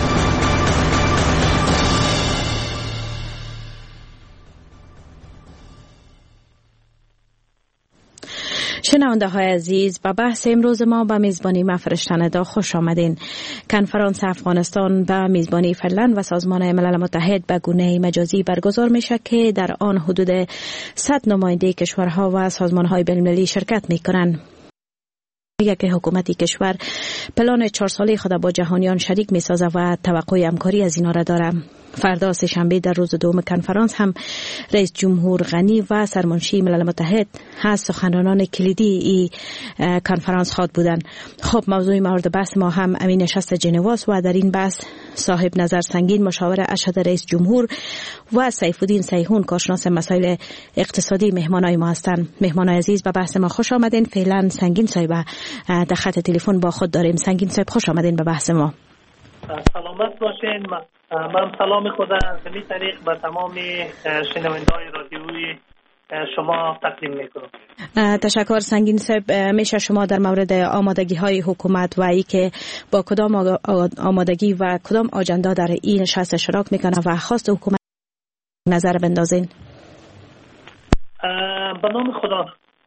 شنونده های عزیز، با بحث امروز ما به میزبانی من فرشته ندا خوش آمدین. کنفرانس افغانستان به میزبانی فنلند و سازمان ملل متحد به گونه مجازی برگزار میشه که در آن حدود صد نماینده کشورها و سازمان های بین‌المللی شرکت میکنند. میگه که حکومتی کشور پلان چهار ساله خود با جهانیان شریک میسازه و توقع همکاری از اینا را داره. فردا سه شنبه در روز دوم کنفرانس هم رئیس جمهور غنی و سرمنشی ملل متحد از سخنرانان کلیدی ای کنفرانس خواد بودند. خب موضوع مورد بحث ما هم امین نشست ژنو است و در این بحث صاحب نظر سنگین مشاور ارشد رئیس جمهور و سیف الدین سیحون کارشناس مسائل اقتصادی مهمانای ما هستند. مهمان عزیز به بحث ما خوش آمدین. فعلا سنگین صاحب در خط تلفن با خود داریم. سنگین صاحب خوش آمدین به بحث ما. سلامت باشین. من سلام خود از این طریق به تمام شنونده‌های رادیویی شما تقدیم میکنم. تشکر سنگین صاحب. میشه شما در مورد آمادگی های حکومت و ای که با کدام آمادگی و کدام آجندا در این نشست اشتراک میکنه و خواست حکومت نظر بندازین؟ به نام خدا،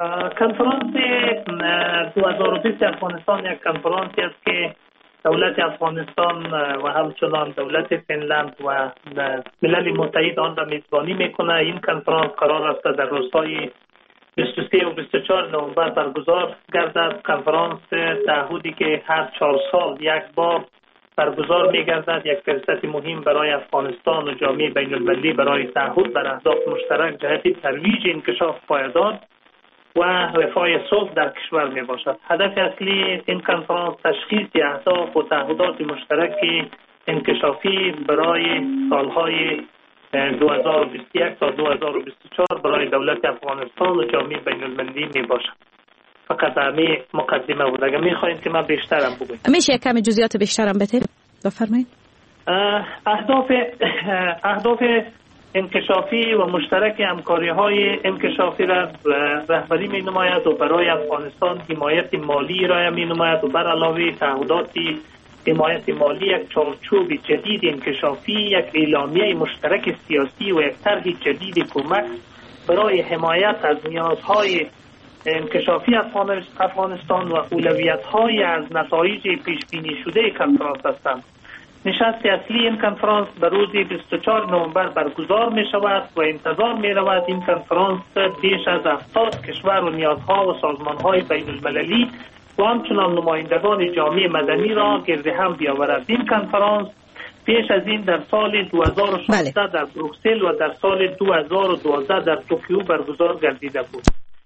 کنفرانس دو هزار و بیست افغانستان یک کنفرانسی است که دولت افغانستان و همچنان دولت فنلند و ملل متحد آن را میزبانی میکنه. این کنفرانس قرار است در روزهای بیست و سه و بیست و چهار نوامبر برگزار گردد. کنفرانس تعهدی که هر چهار سال یک بار برگزار می‌گردد، یک فرصت مهم برای افغانستان و جامعه بین المللی برای تعهد بر اهداف مشترک جهت ترویج انکشاف پایدار و رفاه صلح در کشور میباشد. هدف اصلی این کنفرانس تشخیص اهداف و تعهدات مشترک انکشافی برای سالهای دو هزار و بیست و یک تا دو هزار و بیست و چهار برای دولت افغانستان و جامعه بین المللی میباشد. فقط همین مقدمه بود. اگر میخواین که من بیشترم بگویم. میشه کم جزئیات بیشترم بده؟ بفرمایید. اهداف اهداف انکشافی و مشترک همکاری های انکشافی را رهبری می نماید و برای افغانستان حمایت مالی را می نماید و بر علاوه تعهدات حمایت مالی یک چارچوب جدید انکشافی، یک اعلامیه مشترک سیاسی و یک طرح جدید کمک برای حمایت از نیازهای انکشافی افغانستان و اولویت‌های از نتایج پیش بینی شده کنفرانس هستند. نشست اصلی این کنفرانس به روز بیست و چهار نوامبر برگزار می شود و انتظار می رود این کنفرانس بیش از هفتاد کشور و نیازها و سازمان‌های بین المللی و همچنان نمایندگان جامعه مدنی را گرد هم بیاورد. این کنفرانس پیش از این در سال دو هزار و شانزده در بروکسل و در سال دو هزار و دوازده در توکیو برگزار گردیده بود.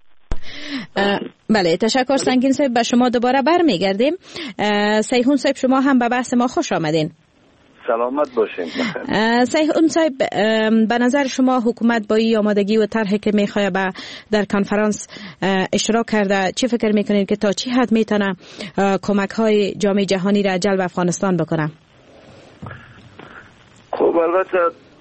بله، تشکر سنگین صاحب. به شما دوباره برمیگردیم. سیحون صاحب شما هم به بحث ما خوش آمدین. سلامت باشین. سیحون صاحب، به نظر شما حکومت با این آمادگی و طرحی که میخواد به در کنفرانس اشتراک کرده، چی فکر میکنید که تا چی حد میتونه کمک های جامعه جهانی را جلب افغانستان بکنه؟ خب البته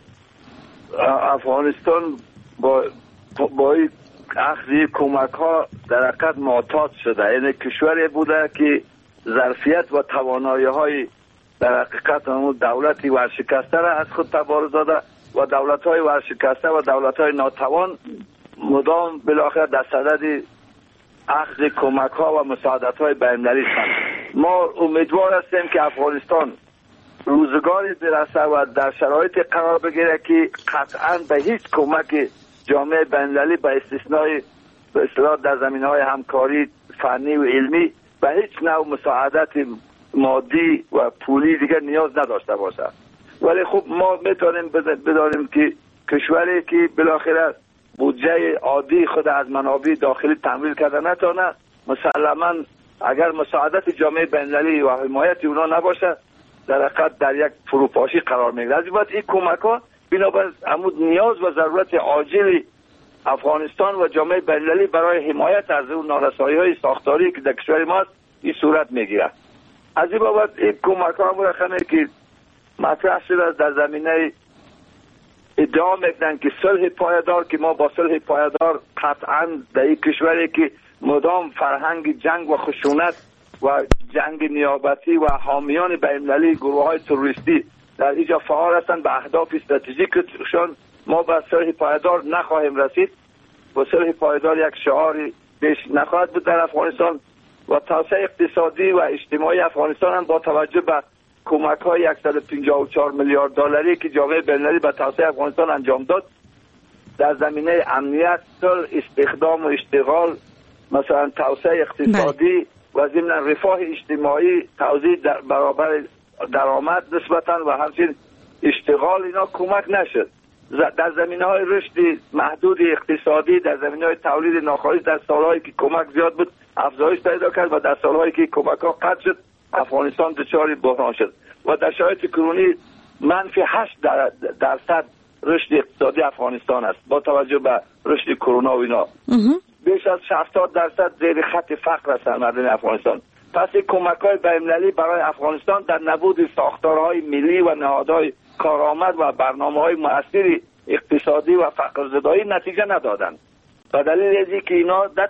افغانستان با با اخذی کمک ها در حقیقت معتاد شده. یعنی کشوری بوده که ظرفیت و توانایی های در حقیقت اون دولتی ورشکسته را از خود تبارز داده و دولت های ورشکسته و دولت های ناتوان مدام بالاخره در صدد اخذ کمک ها و مساعدت های بین‌المللی هستند. ما امیدوار هستیم که افغانستان روزگاری برسه و در شرایط قرار بگیره که قطعا به هیچ کمک جامعه بین‌المللی به استثنای به اصطلاح در زمینه‌های همکاری فنی و علمی به هیچ نوع مساعدت مادی و پولی دیگر نیاز نداشته باشد. ولی خب ما میتونیم بدانیم که کشوری که بالاخره بودجه عادی خود از منابع داخلی تمویل کرده نتونه، مسلما اگر مساعدت جامعه بین‌المللی و حمایت اونا نباشه در حقیقت در یک فروپاشی قرار میگیره. از این بعد این کمک‌ها بنابراین عمود نیاز و ضرورت عاجل افغانستان و جامعه بین‌المللی برای حمایت از اون نارسایی‌های ساختاری که در کشور ما است این صورت میگیره. از این بابت این کمک‌ها مرخمه که مطرح شده در زمینه ادعا میکنن که صلح پایدار، که ما با صلح پایدار قطعا در این کشوری که مدام فرهنگ جنگ و خشونت و جنگ نیابتی و حامیان بین‌المللی گروه‌های تروریستی در اینجا فعال هستند به اهداف استراتژیکشان، ما به صلح پایدار نخواهیم رسید و صلح پایدار یک شعاری بیش نخواهد بود در افغانستان و توسعه اقتصادی و اجتماعی افغانستان هم با توجه به کمک‌های صد و پنجاه و چهار میلیارد دلاری که جامعه بین‌المللی به توسعه افغانستان انجام داد در زمینه امنیت، صلح، استخدام و اشتغال، مثلا توسعه اقتصادی و ضمن رفاه اجتماعی، توزیع در برابر درآمد نسبتاً و همچنین اشتغال، اینا کمک نشد. در زمینه‌های رشد محدود اقتصادی، در زمینه‌های تولید ناخالص در سال‌هایی که کمک زیاد بود افزایش پیدا کرد و در سال‌هایی که کمک‌ها قطع شد افغانستان دچار بحران شد و در شرایط کرونی منفی هشت درصد رشد اقتصادی افغانستان است با توجه به رشد کرونا و اینا. بیش از هفتاد درصد زیر خط فقر هستند مردم افغانستان. پس کمک‌های بین‌المللی برای افغانستان در نبود ساختارهای ملی و نهادهای کارآمد و برنامه‌های مؤثر اقتصادی و فقرزدایی نتیجه ندادند. به دلیل اینکه اینا در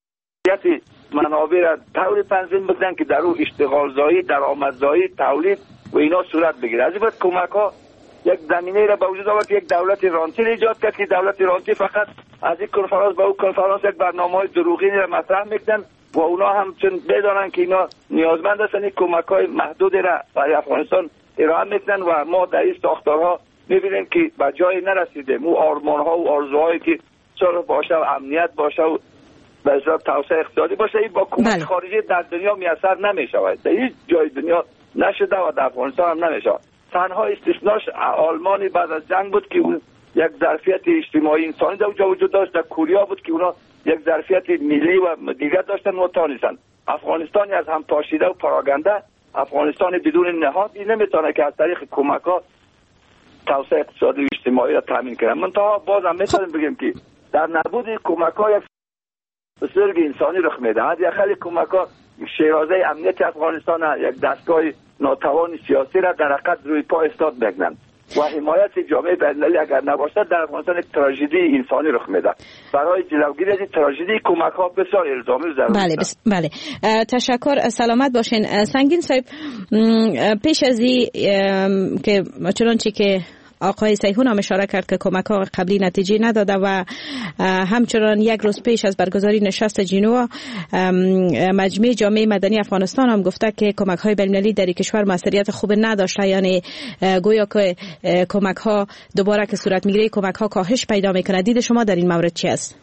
منابع را طوری تنظیم بکنن که در او اشتغال زایی، درآمدزایی، تولید و اینا صورت بگیره. از این بعد کمک‌ها یک زمینه را به وجود آورد که یک دولت رانتی ایجاد کرد که دولت رانتی فقط از این کنفرانس به اون کنفرانس یک برنامه‌های دروغینی را مطرح میکنن و اونا هم چون بدانن که اینا نیازمند هستن کمک‌های محدودی را برای افغانستان ارائه میکنن و ما در این ساختارها میبینیم که به جایی نرسیده. مو آرمان‌ها و آرزوهایی که صلح باشه و امنیت باشه و به اصطلاح توسعه اقتصادی باشه این با کمک خارجی در دنیا میسر نمیشود. در هیچ جای دنیا نشده و در افغانستان هم نمیشود. تنها استثناش آلمانی بعد از جنگ بود که اون یک ظرفیت اجتماعی انسانی در اونجا وجود داشت. در کوریا بود که اونا یک ظرفیت ملی و دیگر داشتن و تانستن. افغانستانی از هم پاشیده و پراگنده، افغانستان بدون نهادی نمیتونه که از طریق کمک ها توسعه اقتصادی و اجتماعی را تامین کنه. منتها باز هم میتونیم بگیم که در نبود کمک ها یک بسیار انسانی رخ میده. حداقل کمک ها شیرازه امنیت افغانستان یک دستگاه ناتوان سیاسی را در حقیقت روی پا استاد بگنن و حمایت جامعه بین‌المللی اگر نباشد در افغانستان یک تراژدی انسانی رخ میده. برای جلوگیری از این تراژدی کمک ها بسیار الزامی و ضروری بله بس... بله تشکر، سلامت باشین. سنگین صاحب، پیش از این که چنانچه که آقای سیحون هم اشاره کرد که کمک ها قبلی نتیجه نداده و همچنان یک روز پیش از برگزاری نشست ژنو مجمع جامعه مدنی افغانستان هم گفته که کمک های بین‌المللی در کشور موثریت خوب نداشته، یعنی گویا که کمک ها دوباره که صورت میگیره کمک ها کاهش پیدا میکنه. دید شما در این مورد چی است؟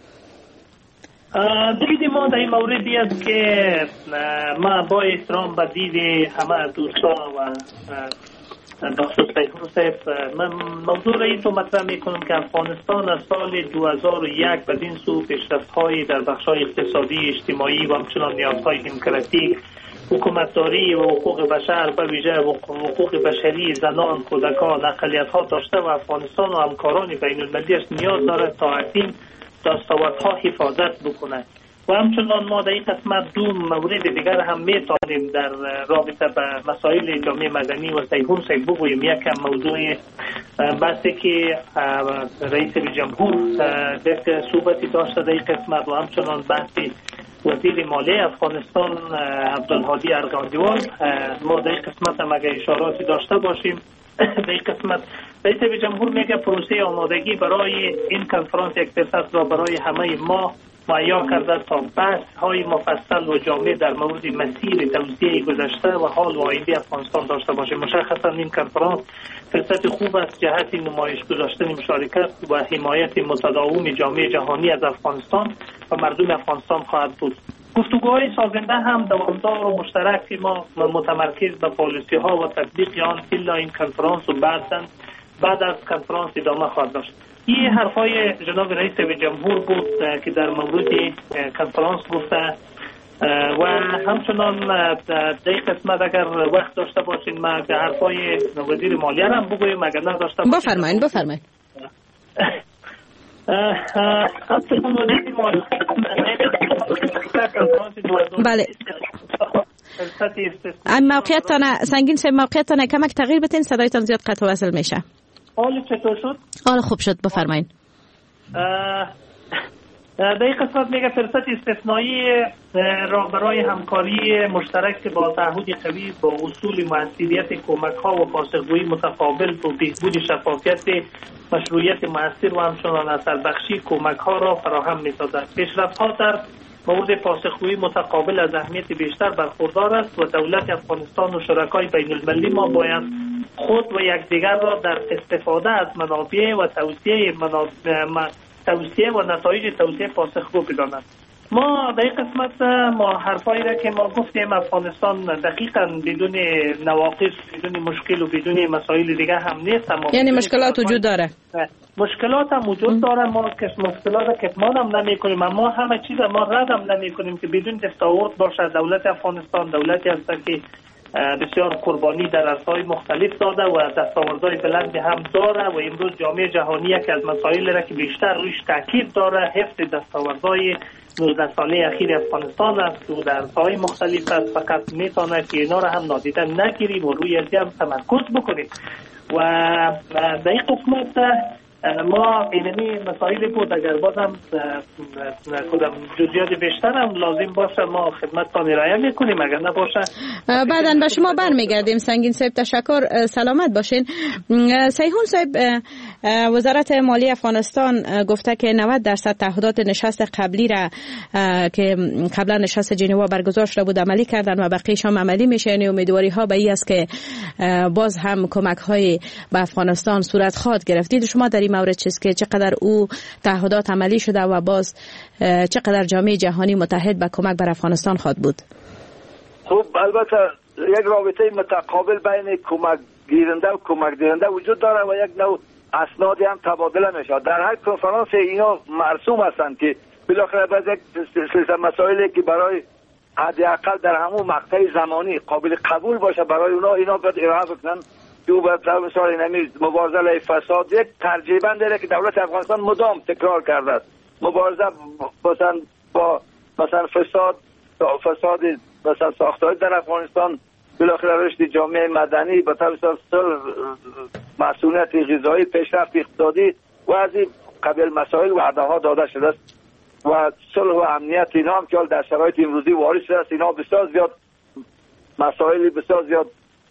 دید ما در این موردی است که ما با احترام به دید همه دوستان و بخصوص سیحون صاحب، من موضوع را این تو مطرح میکنم که افغانستان از سال دو هزار و یک بدین سو پیشرفت‌های در بخش‌های اقتصادی، اجتماعی و همچنان نیازهای دموکراتیک، حکومتداری و حقوق بشر به ویژه حقوق بشری، زنان، کودکان، اقلیت‌ها داشته و افغانستان و همکاران بین‌المللیش نیاز دارد تا از این دستاوردها حفاظت بکنه. و همچنان ما در این قسمت دو مورد دیگر هم میتونیم در رابطه به مسائل جامعه مدنی و سیحون صاحب بگوییم. یک موضوع بحثی که رئیس جمهور در صحبتی داشته در این قسمت و همچنان بحثی وزیر مالیه افغانستان عبدالهادی ارغندیوال. ما در این قسمت هم اگر اشاراتی داشته باشیم در این قسمت رئیس جمهور میگه پروسه آمادگی برای این کنفرانس یک فرصت را برای همه ما مهیا کرده تا بحث های مفصل و جامع در مورد مسیر توسعه گذشته و حال و آینده افغانستان داشته باشه. مشخصا این کنفرانس فرصت خوب است جهت نمایش گذاشتن مشارکت و حمایت متداوم جامعه جهانی از افغانستان و مردم افغانستان خواهد بود. گفتگوهای سازنده هم دوامدار و مشترک ما متمرکز به پالیسی ها و تطبیق آن الا این کنفرانس و بعداً بعد از کنفرانس ادامه خواهد داشت. این حرفای جناب رئیس جمهور بود که در مورد کنفرانس گفته و همچنان در این قسمت اگر وقت داشته باشین ما در حرفای وزیر مالیه هم بگویم اگر نداشته باشین بفرمایید بفرمایید. بله ام موقعیتتان سنگین سه موقعیتتان کمک تغییر بتین، صدایتان زیاد قطع و وصل میشه. حال چطور شد؟ حال خوب شد، بفرمایید. در این قسمت میگه فرصت استثنایی را برای همکاری مشترک با تعهد قوی با اصول موثریت کمک ها و پاسخگویی متقابل و بهبود شفافیت مشروعیت موثر و همچنان اثر بخشی کمک ها را فراهم می‌سازد. پیشرفت ها در مورد پاسخگویی متقابل از اهمیت بیشتر برخوردار است و دولت افغانستان و شرکای بین المللی ما باید خود و یکدیگر را در استفاده از منابع و توسعه منابع توسعه و نتایج توسعه پاسخگو بدانند. ما در این قسمت ما حرفایی را که ما گفتیم افغانستان دقیقاً بدون نواقص، بدون مشکل و بدون مسائل دیگه هم نیست. یعنی مشکلات وجود داره. مشکلات هم وجود داره، ما که مشکلات کتمان هم نمی کنیم، اما همه چیز ما رد هم نمی کنیم که بدون دستاورد باشه. دولت افغانستان دولتی است که بسیار قربانی در عرصه‌های مختلف داده و دستاوردهای بلندی هم داره و امروز جامعه جهانی که از مسائل را که بیشتر رویش تاکید داره حفظ دستاوردهای نوزده ساله اخیر افغانستان است و در عرصه‌های مختلف است. فقط میتونه که اینا را هم نادیده نگیریم و روی ازی هم تمرکز بکنیم و در این قسمت ما اینمی مسائل بود اگر بازم خودم جزئیات بیشتر هم لازم باشه ما خدمتتان ارائه میکنیم، اگر نباشه بعداً به شما برمیگردیم. سنگین صاحب تشکر، سلامت باشین. سیحون صاحب، وزارت مالی افغانستان گفته که نود درصد تعهدات نشست قبلی را که قبلا نشست جنوا برگزار شده بود عملی کردن و بقیه‌اش هم عملی میشه. یعنی امیدواری ها به این است که باز هم کمک های به افغانستان صورت خواهد گرفت. دید شما در این مورد چیست که چقدر او تعهدات عملی شده و باز چقدر جامعه جهانی متحد به کمک بر افغانستان خواهد بود؟ خب البته یک رابطه متقابل بین کمک گیرنده و کمک دهنده وجود داره و یک نوع اسنادی هم تبادله میشه. در هر کنفرانس اینا مرسوم هستند که بالاخره باز یک سلسله مسائلی که برای حداقل در همون مقطع زمانی قابل قبول باشه برای اونا اینا باید ارائه بکنن. دو بر مثال اینمی مبارزه علیه فساد یک ترجیح داره که دولت افغانستان مدام تکرار کرده است. مبارزه مثلا با مثلا فساد فساد مثلا ساختاری در افغانستان، بالاخره رشد جامعه مدنی، با توسط مسئولیت غذایی، پیشرفت اقتصادی و از این قبیل مسائل وعده ها داده شده است و صلح و امنیت اینا هم که در شرایط امروزی وارد شده است. اینا بسیار زیاد مسائل بسیار زیاد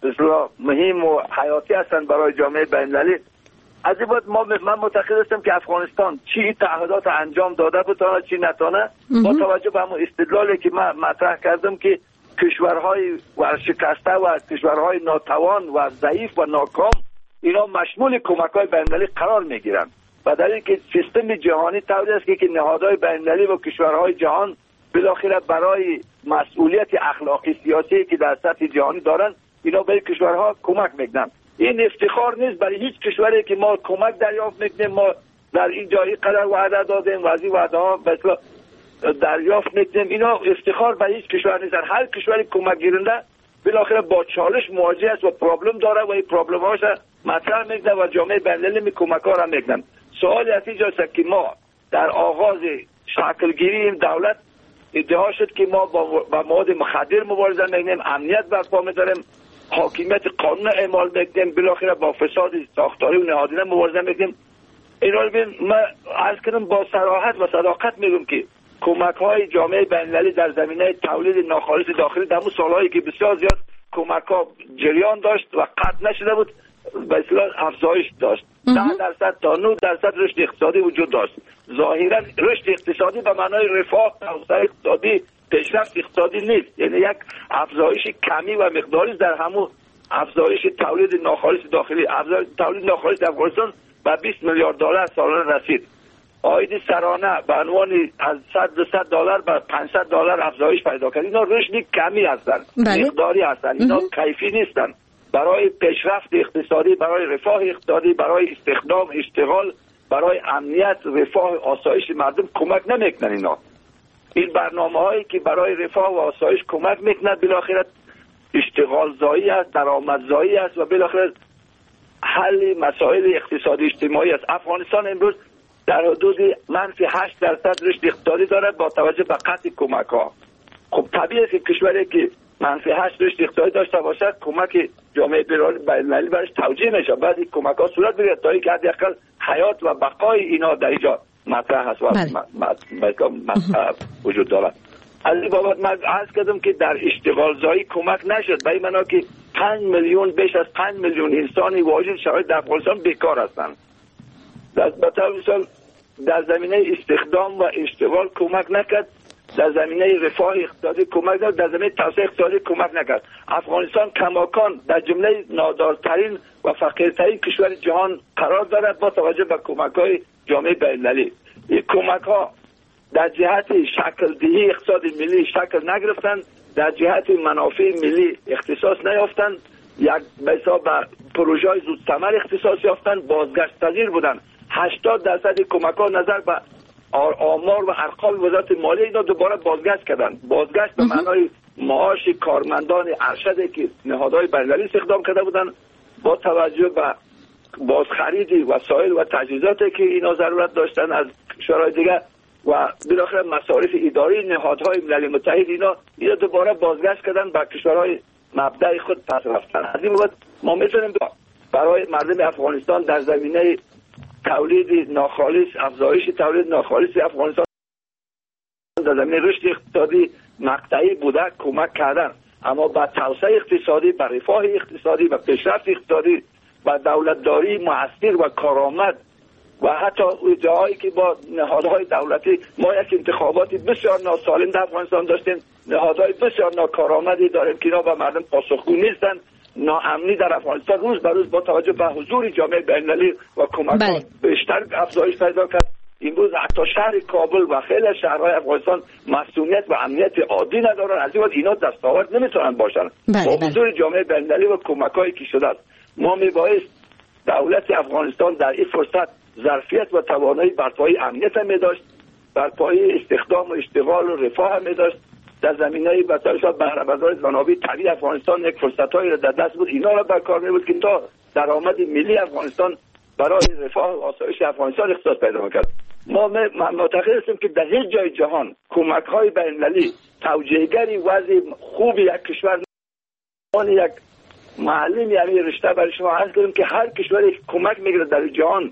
مهم و حیاتی هستند برای جامعه بین‌المللی. از این بعد ما من معتقد هستم که افغانستان چی تعهدات انجام داده بتونه چی نتونه، با توجه به همون استدلالی که من مطرح کردم که کشورهای ورشکسته و کشورهای ناتوان و ضعیف و ناکام اینا مشمول کمک‌های بین‌المللی قرار میگیرند و در اینکه سیستم جهانی طوری است که نهادهای بین‌المللی و کشورهای جهان بالاخره برای مسئولیت اخلاقی سیاسی که در سطح جهانی دارن اینا به کشورها کمک میکنن. این افتخار نیست برای هیچ کشوری که ما کمک دریافت میکنیم، ما در این جایی قدر وعده دادیم و از این وعده ها مثلا دریافت میکنیم. اینا افتخار برای هیچ کشور نیست. هر کشوری کمک گیرنده بالاخره با چالش مواجه است و پرابلم داره و این پرابلم هاش مطرح میکنه و جامعه بین‌المللی می کمک ها را میکنن. سوالی از اینجا است که ما در آغاز شکلگیری این دولت ادعا شد که ما با مواد مخدر مبارزه میکنیم، امنیت برپا میذاریم، حاکمیت قانون اعمال میکنیم، بالاخره با فساد ساختاری و نهادینه مبارزه میکنیم. اینا رو ببین من عرض کردم با صراحت و صداقت میگم که کمک های جامعه بین‌المللی در زمینه تولید ناخالص داخلی در اون سالهایی که بسیار زیاد کمک ها جریان داشت و قطع نشده بود به اصطلاح افزایش داشت. ده درصد تا نه درصد رشد اقتصادی وجود داشت. ظاهرا رشد اقتصادی به معنای رفاه توسعه اقتصادی پیشرفت اقتصادی نیست، یعنی یک افزایش کمی و مقداری در همون افزایش تولید ناخالص داخلی. افزایش تولید ناخالص در افغانستان به بیست میلیارد دلار سالانه رسید. عاید سرانه به عنوان از صد به صد دلار به پانصد دلار افزایش پیدا کرد. اینا رشد کمی هستند، مقداری هستند، اینا کیفی نیستند. برای پیشرفت اقتصادی، برای رفاه اقتصادی، برای استخدام، اشتغال، برای امنیت، رفاه، آسایش مردم کمک نمیکنن. اینا این برنامه هایی که برای رفاه و آسایش کمک میکنند بالاخره اشتغال زایی است، درآمد زایی است و بالاخره حل مسائل اقتصادی اجتماعی است. افغانستان امروز در حدود منفی هشت درصد رشد اقتصادی داره با توجه به قطع کمک ها. خب طبیعیه که کشوری که منفی هشت رشد اقتصادی داشته باشد کمک جامعه بین‌المللی برش توجیه میشه. بعد این کمک ها صورت بگیرد تا اینکه حداقل حیات و بقای اینا در اینجا مطرح هست و مطرح وجود دارد. از این بابت من عرض کردم که در اشتغال زایی کمک نشد به این معنا که پنج میلیون بیش از پنج میلیون انسانی واجد شرایط در افغانستان بیکار هستند. در مثال در زمینه استخدام و اشتغال کمک نکرد، در زمینه رفاه اقتصادی کمک نکرد، در زمینه توسعه اقتصادی کمک نکرد. افغانستان کماکان در جمله نادارترین و فقیرترین کشور جهان قرار دارد با توجه به کمک‌های جامعه بین‌المللی. این کمک‌ها در جهت شکل دهی اقتصاد ملی شکل نگرفتند، در جهت منافع ملی اختصاص نیافتند، یک به حساب پروژه‌های زود ثمر اختصاص یافتند، بازگشت پذیر بودند. هشتاد درصد کمک‌ها نظر به آمار و ارقام وزارت مالیه اینا دوباره بازگشت کردن. بازگشت به معنای معاش کارمندان ارشدی که نهادهای بین‌المللی استخدام کرده بودن با توجه به بازخرید وسایل و تجهیزاتی که اینا ضرورت داشتن از کشورهای دیگه و بالاخره مصارف اداری نهادهای ملل متحد اینا اینا دوباره بازگشت کردن به کشورهای مبدأ خود پس رفتن. از این بابت ما میتونیم برای مردم افغانستان در زمینه تولید ناخالص، افزایش تولید ناخالص افغانستان در زمینه رشد اقتصادی مقطعی بوده کمک کردن، اما با توسعه اقتصادی، با رفاه اقتصادی و پیشرفت اقتصادی و دولتداری مؤثر و کارآمد و حتی جاهایی که با نهادهای دولتی ما یک انتخاباتی بسیار ناسالم در افغانستان داشتیم، نهادهای بسیار ناکارآمدی داریم که اینا به مردم پاسخگو نیستن. ناامنی در افغانستان روز به روز با توجه به حضور جامعه بین‌المللی و کمک‌ها بیشتر افزایش پیدا کرد. امروز حتی شهر کابل و خیلی شهرهای افغانستان مسئولیت و امنیت عادی ندارن، از این اینا دستاورد نمیتونن باشن. با حضور جامعه بین‌المللی و کمک‌هایی که شده است ما میبایست دولت افغانستان در این فرصت ظرفیت و توانایی بر پای امنیت هم داشت، بر پای استخدام و اشتغال و رفاه هم داشت. در زمینه‌ای به تاریخ بهره‌برداری منابع طبیعی افغانستان یک فرصتایی را در دست بود، اینا را بر کار می‌برد که تا درآمد ملی افغانستان برای رفاه و آسایش افغانستان اختصاص پیدا کرد. ما معتقد هستیم که در هیچ جای جهان کمک‌های بین‌المللی توجیهگری وضع خوب یک کشور آن یک معلم یعنی رشته برای شما عرض کردیم که هر کشوری که کمک میگیره در جهان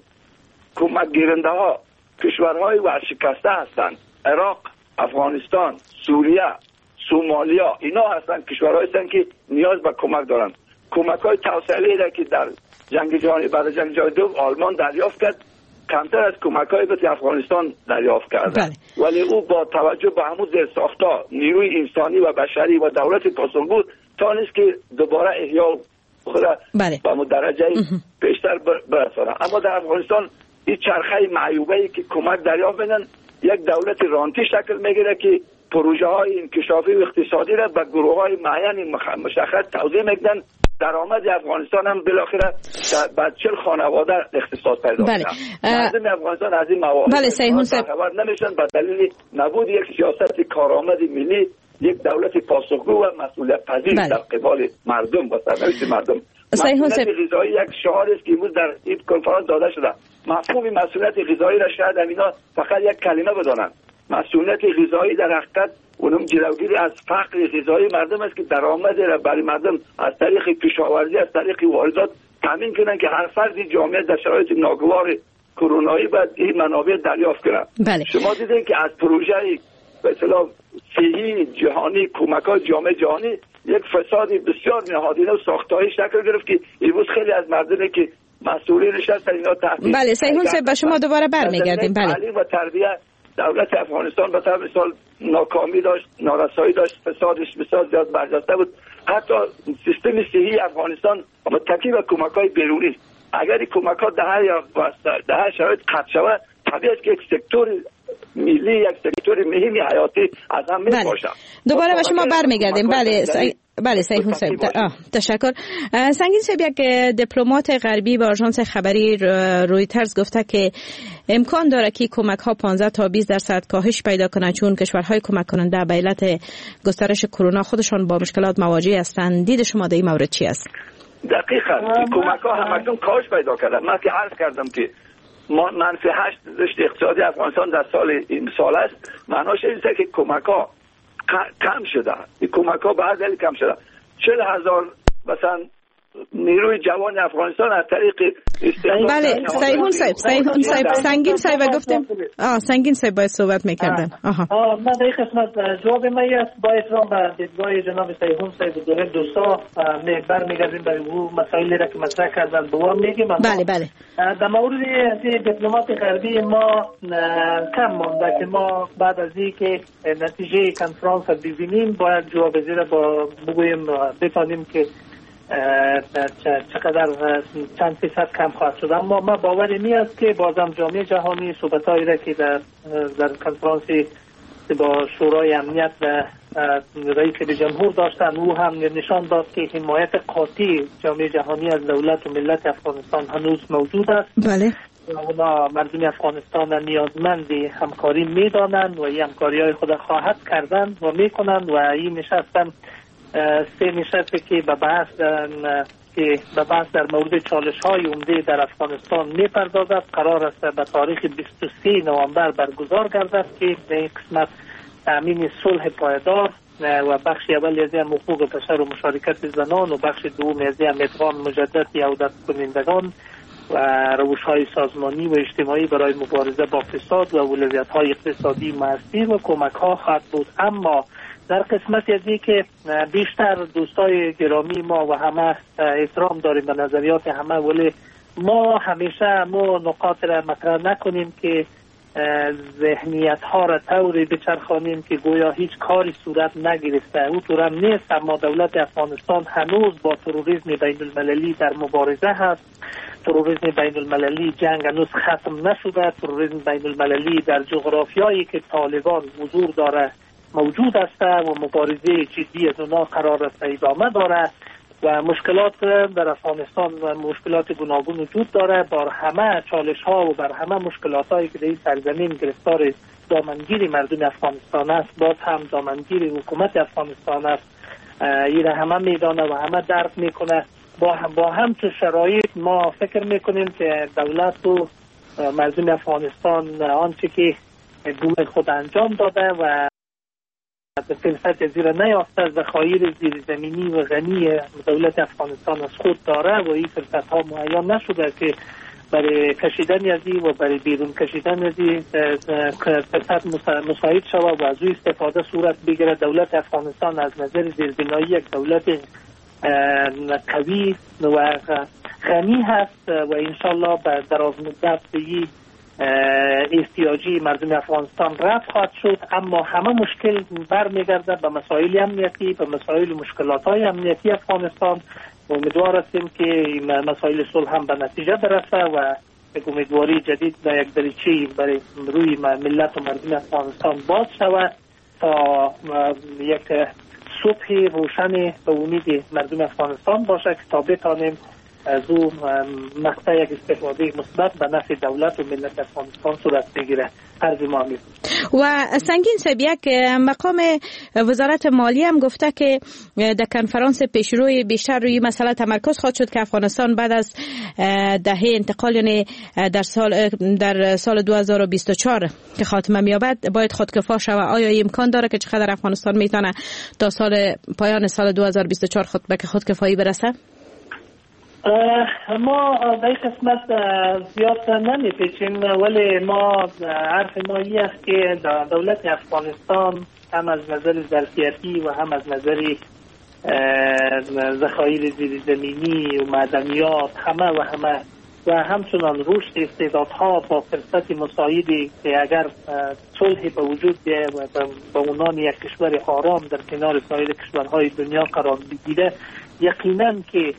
کمک گیرنده ها کشورهای ورشکسته هستند. عراق، افغانستان، سوریه، سومالیا، اینا هستند کشورهایی هستند که نیاز به کمک دارند. کمک های توسعه‌ای را که در جنگ جهانی بعد از جنگ جهانی دوم آلمان دریافت کرد کمتر از کمک های به افغانستان دریافت کرد. بله. ولی او با توجه به همون زیرساخت‌ها نیروی انسانی و بشری و دولت پاسخگو تا نیست که دوباره احیا خود بله. با درجه بیشتر برسانه. اما در افغانستان این چرخه معیوبه‌ای که کمک دریافت بدن یک دولت رانتی شکل میگیره که پروژه های انکشافی و اقتصادی را به گروه های معین مشخص توزیع میکنن. درآمد افغانستان هم بالاخره بعد چل خانواده اختصاص پیدا بله. کنه. مردم افغانستان از این موارد بله سیحون صاحب خبر نمیشن به دلیل نبود یک سیاست کارآمد ملی، یک دولت پاسخگو و مسئولیت پذیر بله. در قبال مردم و سرنوشت مردم. مسئولیت غذایی یک شعار است که امروز در این کنفرانس داده شده. مفهوم مسئولیت غذایی را شاید اینا فقط یک کلمه بدانند. مسئولیت غذایی در حقیقت اونم جلوگیری از فقر غذایی مردم است که درآمد را برای مردم از طریق کشاورزی، از طریق واردات تامین کنن که هر فردی جامعه در شرایط ناگوار کرونایی باید این منابع دریافت کنند. بله. شما دیدین که از پروژه به اصطلاح صحی جهانی، کمک‌های جامعه جهانی یک فساد بسیار نهادینه و ساختاری شکل گرفت که امروز خیلی از مردمی که مسئولین نشستن اینا تحقیق. بله سیحون صاحب به شما دوباره برمیگردیم. بله. تعلیم و تربیت دولت افغانستان به طور مثال ناکامی داشت، نارسایی داشت، فسادش بسیار زیاد برجسته بود. حتی سیستم صحی افغانستان متکی به کمک‌های بیرونی. اگر این کمک‌ها در یا در شرایط قطع شود، طبیعی است که یک سکتور ملی، یک سکتور مهمی حیاتی از هم می‌باشد. دوباره به شما برمیگردیم. بله س... بله سیحون صاحب تشکر. سنگین صاحب یک دیپلمات غربی با آژانس خبری رویترز گفته که امکان داره که کمک ها پانزده تا بیست درصد کاهش پیدا کنه چون کشورهای کمک کننده به علت گسترش کرونا خودشان با مشکلات مواجه هستند. دید شما در این مورد چی است؟ دقیقاً کمک ها همکنون کاهش پیدا کرده. من که عرض کردم که منفی هشت رشد اقتصادی افغانستان در سال این سال است، معناش اینه که کمک ها کم شده. این کمک ها به هر دلیل کم شده. چهل هزار مثلا نیروی جوان افغانستان از طریق استخدام. بله سیحون صاحب سیحون صاحب سنگین صاحب گفتم آه سنگین صاحب باید صحبت میکردن. آها آه من در این قسمت جواب من است با احترام به دیدگاه جناب سیحون صاحب و دوره دوستا برمیگردیم به اون مسائلی را که مطرح کردن به اون میگیم. بله بله در مورد دیپلمات غربی ما کم مونده که ما بعد از اینکه نتیجه کنفرانس را ببینیم باید جواب زیر با بگوییم بفهمیم که چقدر چند فیصد کم خواهد شد. اما ما باور می است که بازم جامعه جهانی صحبتایی را که در در کنفرانس با شورای امنیت و رئیس جمهور داشتن او هم نشان داد که حمایت قاطع جامعه جهانی از دولت و ملت افغانستان هنوز موجود است. بله. اونا مردم افغانستان نیازمند همکاری می دانند و این همکاری های خود خواهد کردن و می کنند و این نشستن سه نشسته که به بحث که به بحث در مورد چالش های عمده در افغانستان می پردازد. قرار است به تاریخ بیست و سوم نوامبر برگزار گردد که به این قسمت تأمین صلح پایدار و بخش اول از حقوق بشر و مشارکت زنان و بخش دوم از ادغام مجدد عودت کنندگان و روش‌های سازمانی و اجتماعی برای مبارزه با فساد و اولویت‌های اقتصادی مؤثر و کمک‌ها خواهد بود. اما در قسمتی از این که بیشتر دوستای گرامی ما و همه احترام داریم به نظریات همه، ولی ما همیشه ما نقاط را مطرح نکنیم که ذهنیت ها را طوری بچرخانیم که گویا هیچ کاری صورت نگرفته. او طور هم نیست، اما دولت افغانستان هنوز با تروریسم بین المللی در مبارزه هست. تروریسم بین المللی جنگ هنوز ختم نشده. تروریسم بین المللی در جغرافیایی که طالبان حضور داره موجود است و مبارزه جدی از اونا قرار است ادامه داره و مشکلات در افغانستان و مشکلات گوناگون وجود داره. بر همه چالش ها و بر همه مشکلات هایی که در این سرزمین گرفتار دامنگیری مردم افغانستان است، باز هم دامنگیری حکومت افغانستان است. این همه میدانه و همه درک میکنه. با هم با هم تو شرایط ما فکر میکنیم که دولت و مردم افغانستان آنچه که گوی خود انجام داده و فرصت زیر نیافته از ذخایر زیرزمینی و غنی دولت افغانستان از خود داره و این فرصت ها مهیا نشده که برای کشیدن از این و برای بیرون کشیدن از این فرصت مساعد شود و از او استفاده صورت بگیره. دولت افغانستان از نظر زیربنایی یک دولت قوی و غنی هست و انشالله به دراز مدت به این احتیاجی مردم افغانستان رفع خواهد شد. اما همه مشکل برمیگرده به مسائل امنیتی، به مسائل مشکلات های امنیتی افغانستان. امیدوار هستیم که مسائل صلح هم به نتیجه برسه و یک امیدواری جدید به یک دریچه برای روی ملت و مردم افغانستان باز شود تا یک صبح روشن به امید مردم افغانستان باشه که تا بتانیم از او مقطع یک استفاده مثبت به نفع دولت و ملت افغانستان صورت بگیره. عرض ما می‌کنم. و سنگین سبیک مقام وزارت مالیه هم گفته که در کنفرانس پیشروی بیشتر روی مسئله تمرکز خواهد شد که افغانستان بعد از دهه انتقال، یعنی در سال در سال دو هزار و بیست و چهار که خاتمه می‌یابد، باید خودکفا شود. آیا این امکان داره که چقدر افغانستان میتونه تا سال پایان سال دو هزار و بیست و چهار خود به خودکفایی برسه؟ ما در این قسمت زیاد نمیپیچیم، ولی ما حرف ما این است که دولت افغانستان هم از نظر ظرفیتی و هم از نظر ذخایر زیرزمینی و معدنیات همه و همه و همچنان رشد استعدادها با فرصت مساعدی که اگر صلح به وجود بیاید و به عنوان یک کشور آرام در کنار سایر کشورهای دنیا قرار بگیره، یقینا که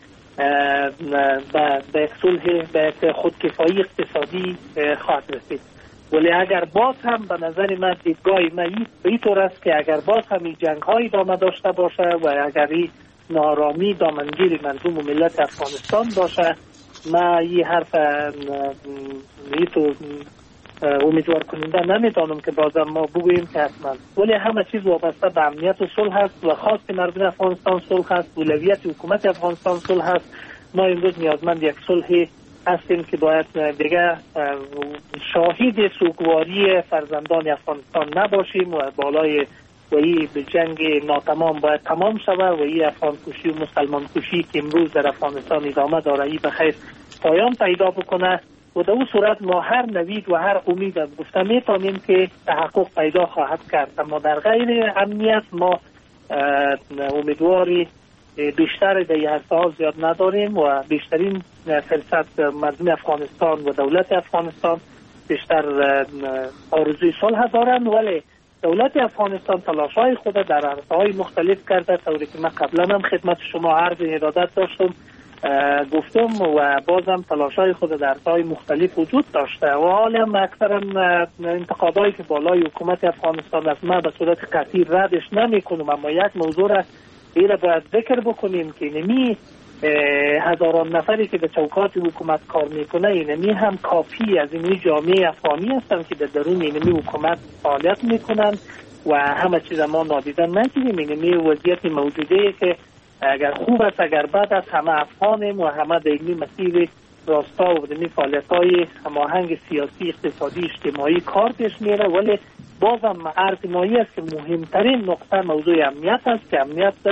به یک صلح، به یک خودکفایی اقتصادی خواهد رسید. ولی اگر باز هم به نظر من دیدگاه من به این طور است که اگر باز هم این جنگ های ادامه داشته باشه و اگر این نارامی دامنگیر مردم و ملت افغانستان باشه، من این حرف این تو امیدوار کننده نمیتونم که بازم ما بگوییم که حتما، ولی همه چیز وابسته به امنیت و صلح است و خواست مردم افغانستان صلح است، اولویت حکومت افغانستان صلح است. ما امروز نیازمند یک صلح هستیم که باید دیگه شاهد سوگواری فرزندان افغانستان نباشیم و بالای و این به جنگ ناتمام باید تمام شود و این افغان کشی و مسلمان کشی که امروز در افغانستان ادامه داره این بخیر پایان پیدا بکنه و در اون صورت ما هر نوید و هر امید از گفته میتونیم که تحقق پیدا خواهد کرد. اما در غیر امنیت ما امیدواری بیشتر در این ها زیاد نداریم و بیشترین فرصت مردم افغانستان و دولت افغانستان بیشتر آرزوی صلح دارند، ولی دولت افغانستان تلاش‌های خود در عرصه‌های مختلف کرده، طوری که من قبلا هم خدمت شما عرض ارادت داشتم گفتم و بازم تلاش‌های خود در عرصه‌های مختلف وجود داشته و حالا هم اکثرا انتقادایی که بالای حکومت افغانستان از ما به صورت قطعی ردش نمی‌کنم، اما یک موضوع را ایره باید ذکر بکنیم که نمی هزاران نفری که به چوکات حکومت کار میکنه اینمی هم کافی از این جامعه افغانی هستن که در درون اینمی حکومت فعالیت میکنن و همه چیز ما نادیده نگیریم. اینمی وضعیت موجوده که اگر خوب است اگر بد است همه افغانیم و همه در اینمی مسیر راستا و در اینمی فعالیت های هماهنگ سیاسی اقتصادی اجتماعی کار پیش میره، ولی بازم عرض مایی است که مهمترین نقطه موضوع امنیت است که امنیت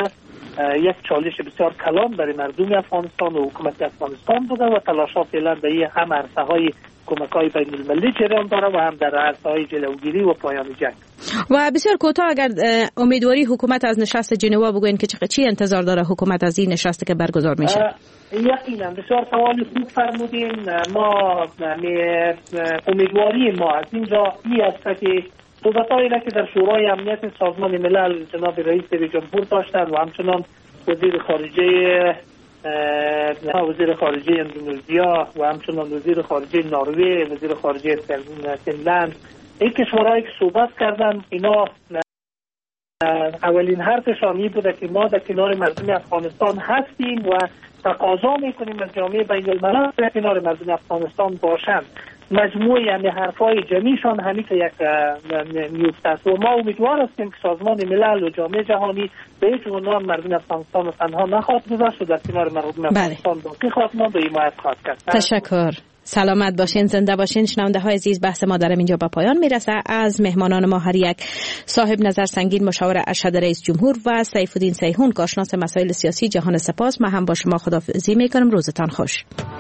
یک چالش بسیار کلان برای مردم افغانستان و حکومت افغانستان بوده و تلاش‌ها فعلا به این هم عرصه‌های کمک‌های بین المللی جریان داره و هم در عرصه‌های جلوگیری و پایان جنگ. و بسیار کوتاه اگر امیدواری حکومت از نشست ژنوا بگوین که چی انتظار داره حکومت از این نشستی که برگزار میشه؟ یقینا بسیار سوال خوب فرمودین. ما امیدواری ما از اینجا این است که صحبت‌هایی را که در شورای امنیت سازمان ملل جناب رئیس جمهور داشتند و همچنان وزیر خارجه وزیر خارجه اندونزیا و همچنان وزیر خارجه نروژ، وزیر خارجه فنلند، این کشورهایی که صحبت کردن اینا اولین حرفشان این بوده که ما در کنار مردم افغانستان هستیم و تقاضا میکنیم از جامعه بین الملل در کنار مردم افغانستان باشند. مجموعه یعنی حرفای جمعیشان همین که یک نیفته است و ما امیدوار هستیم که سازمان ملل و جامعه جهانی به هیچ عنوان مردم افغانستان و تنها نخواهد گذاشت و در کنار مردم افغانستان باقی خواهد ماند و حمایت خواهد کرد. تشکر. سلامت باشین، زنده باشین. شنونده های عزیز، بحث ما در اینجا به پایان میرسه. از مهمانان ما هر یک صاحب نظر سنگین مشاور ارشد رئیس جمهور و سیف الدین سیحون کارشناس مسائل سیاسی جهان سپاس. ما هم با شما خداحافظی میکنم. روزتان خوش.